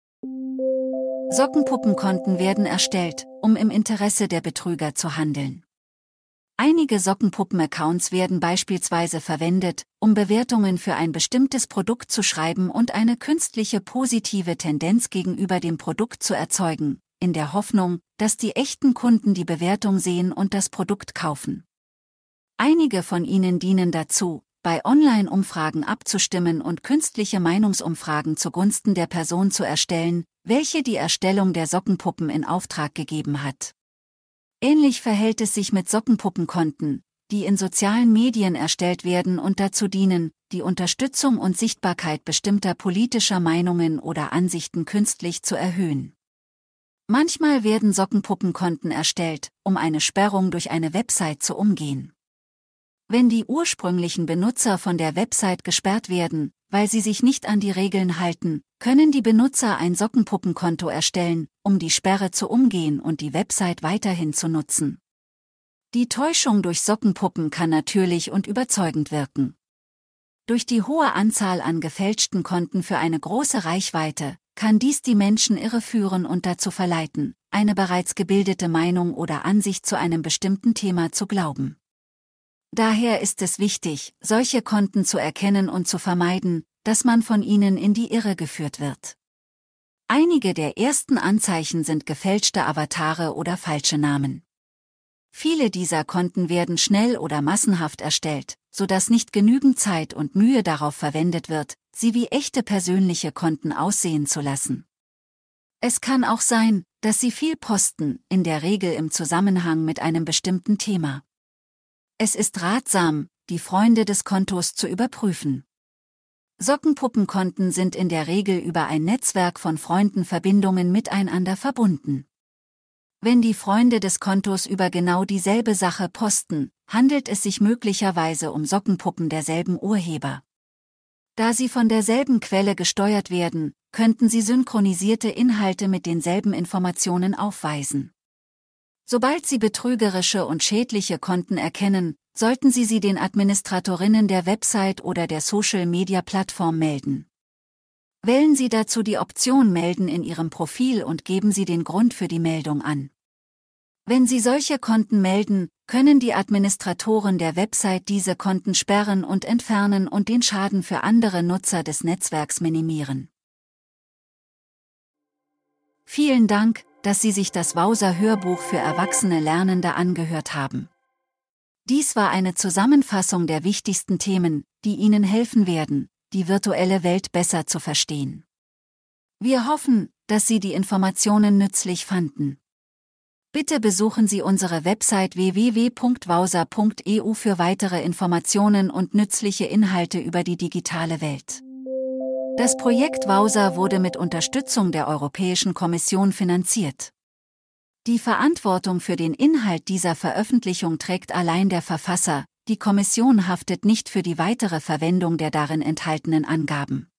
Sockenpuppenkonten werden erstellt, um im Interesse der Betrüger zu handeln. Einige Sockenpuppen-Accounts werden beispielsweise verwendet, um Bewertungen für ein bestimmtes Produkt zu schreiben und eine künstliche positive Tendenz gegenüber dem Produkt zu erzeugen, in der Hoffnung, dass die echten Kunden die Bewertung sehen und das Produkt kaufen. Einige von ihnen dienen dazu, bei Online-Umfragen abzustimmen und künstliche Meinungsumfragen zugunsten der Person zu erstellen, welche die Erstellung der Sockenpuppen in Auftrag gegeben hat. Ähnlich verhält es sich mit Sockenpuppenkonten, die in sozialen Medien erstellt werden und dazu dienen, die Unterstützung und Sichtbarkeit bestimmter politischer Meinungen oder Ansichten künstlich zu erhöhen. Manchmal werden Sockenpuppenkonten erstellt, um eine Sperrung durch eine Website zu umgehen. Wenn die ursprünglichen Benutzer von der Website gesperrt werden, weil sie sich nicht an die Regeln halten, können die Benutzer ein Sockenpuppenkonto erstellen, um die Sperre zu umgehen und die Website weiterhin zu nutzen. Die Täuschung durch Sockenpuppen kann natürlich und überzeugend wirken. Durch die hohe Anzahl an gefälschten Konten für eine große Reichweite, kann dies die Menschen irreführen und dazu verleiten, eine bereits gebildete Meinung oder Ansicht zu einem bestimmten Thema zu glauben. Daher ist es wichtig, solche Konten zu erkennen und zu vermeiden, dass man von ihnen in die Irre geführt wird. Einige der ersten Anzeichen sind gefälschte Avatare oder falsche Namen. Viele dieser Konten werden schnell oder massenhaft erstellt, sodass nicht genügend Zeit und Mühe darauf verwendet wird, sie wie echte persönliche Konten aussehen zu lassen. Es kann auch sein, dass sie viel posten, in der Regel im Zusammenhang mit einem bestimmten Thema. Es ist ratsam, die Freunde des Kontos zu überprüfen. Sockenpuppenkonten sind in der Regel über ein Netzwerk von Freundenverbindungen miteinander verbunden. Wenn die Freunde des Kontos über genau dieselbe Sache posten, handelt es sich möglicherweise um Sockenpuppen derselben Urheber. Da sie von derselben Quelle gesteuert werden, könnten sie synchronisierte Inhalte mit denselben Informationen aufweisen. Sobald Sie betrügerische und schädliche Konten erkennen, sollten Sie sie den Administratorinnen der Website oder der Social-Media-Plattform melden. Wählen Sie dazu die Option Melden in Ihrem Profil und geben Sie den Grund für die Meldung an. Wenn Sie solche Konten melden, können die Administratoren der Website diese Konten sperren und entfernen und den Schaden für andere Nutzer des Netzwerks minimieren. Vielen Dank, dass Sie sich das Wowser-Hörbuch für erwachsene Lernende angehört haben. Dies war eine Zusammenfassung der wichtigsten Themen, die Ihnen helfen werden, die virtuelle Welt besser zu verstehen. Wir hoffen, dass Sie die Informationen nützlich fanden. Bitte besuchen Sie unsere Website w w w punkt wowser punkt e u für weitere Informationen und nützliche Inhalte über die digitale Welt. Das Projekt Wowser wurde mit Unterstützung der Europäischen Kommission finanziert. Die Verantwortung für den Inhalt dieser Veröffentlichung trägt allein der Verfasser, die Kommission haftet nicht für die weitere Verwendung der darin enthaltenen Angaben.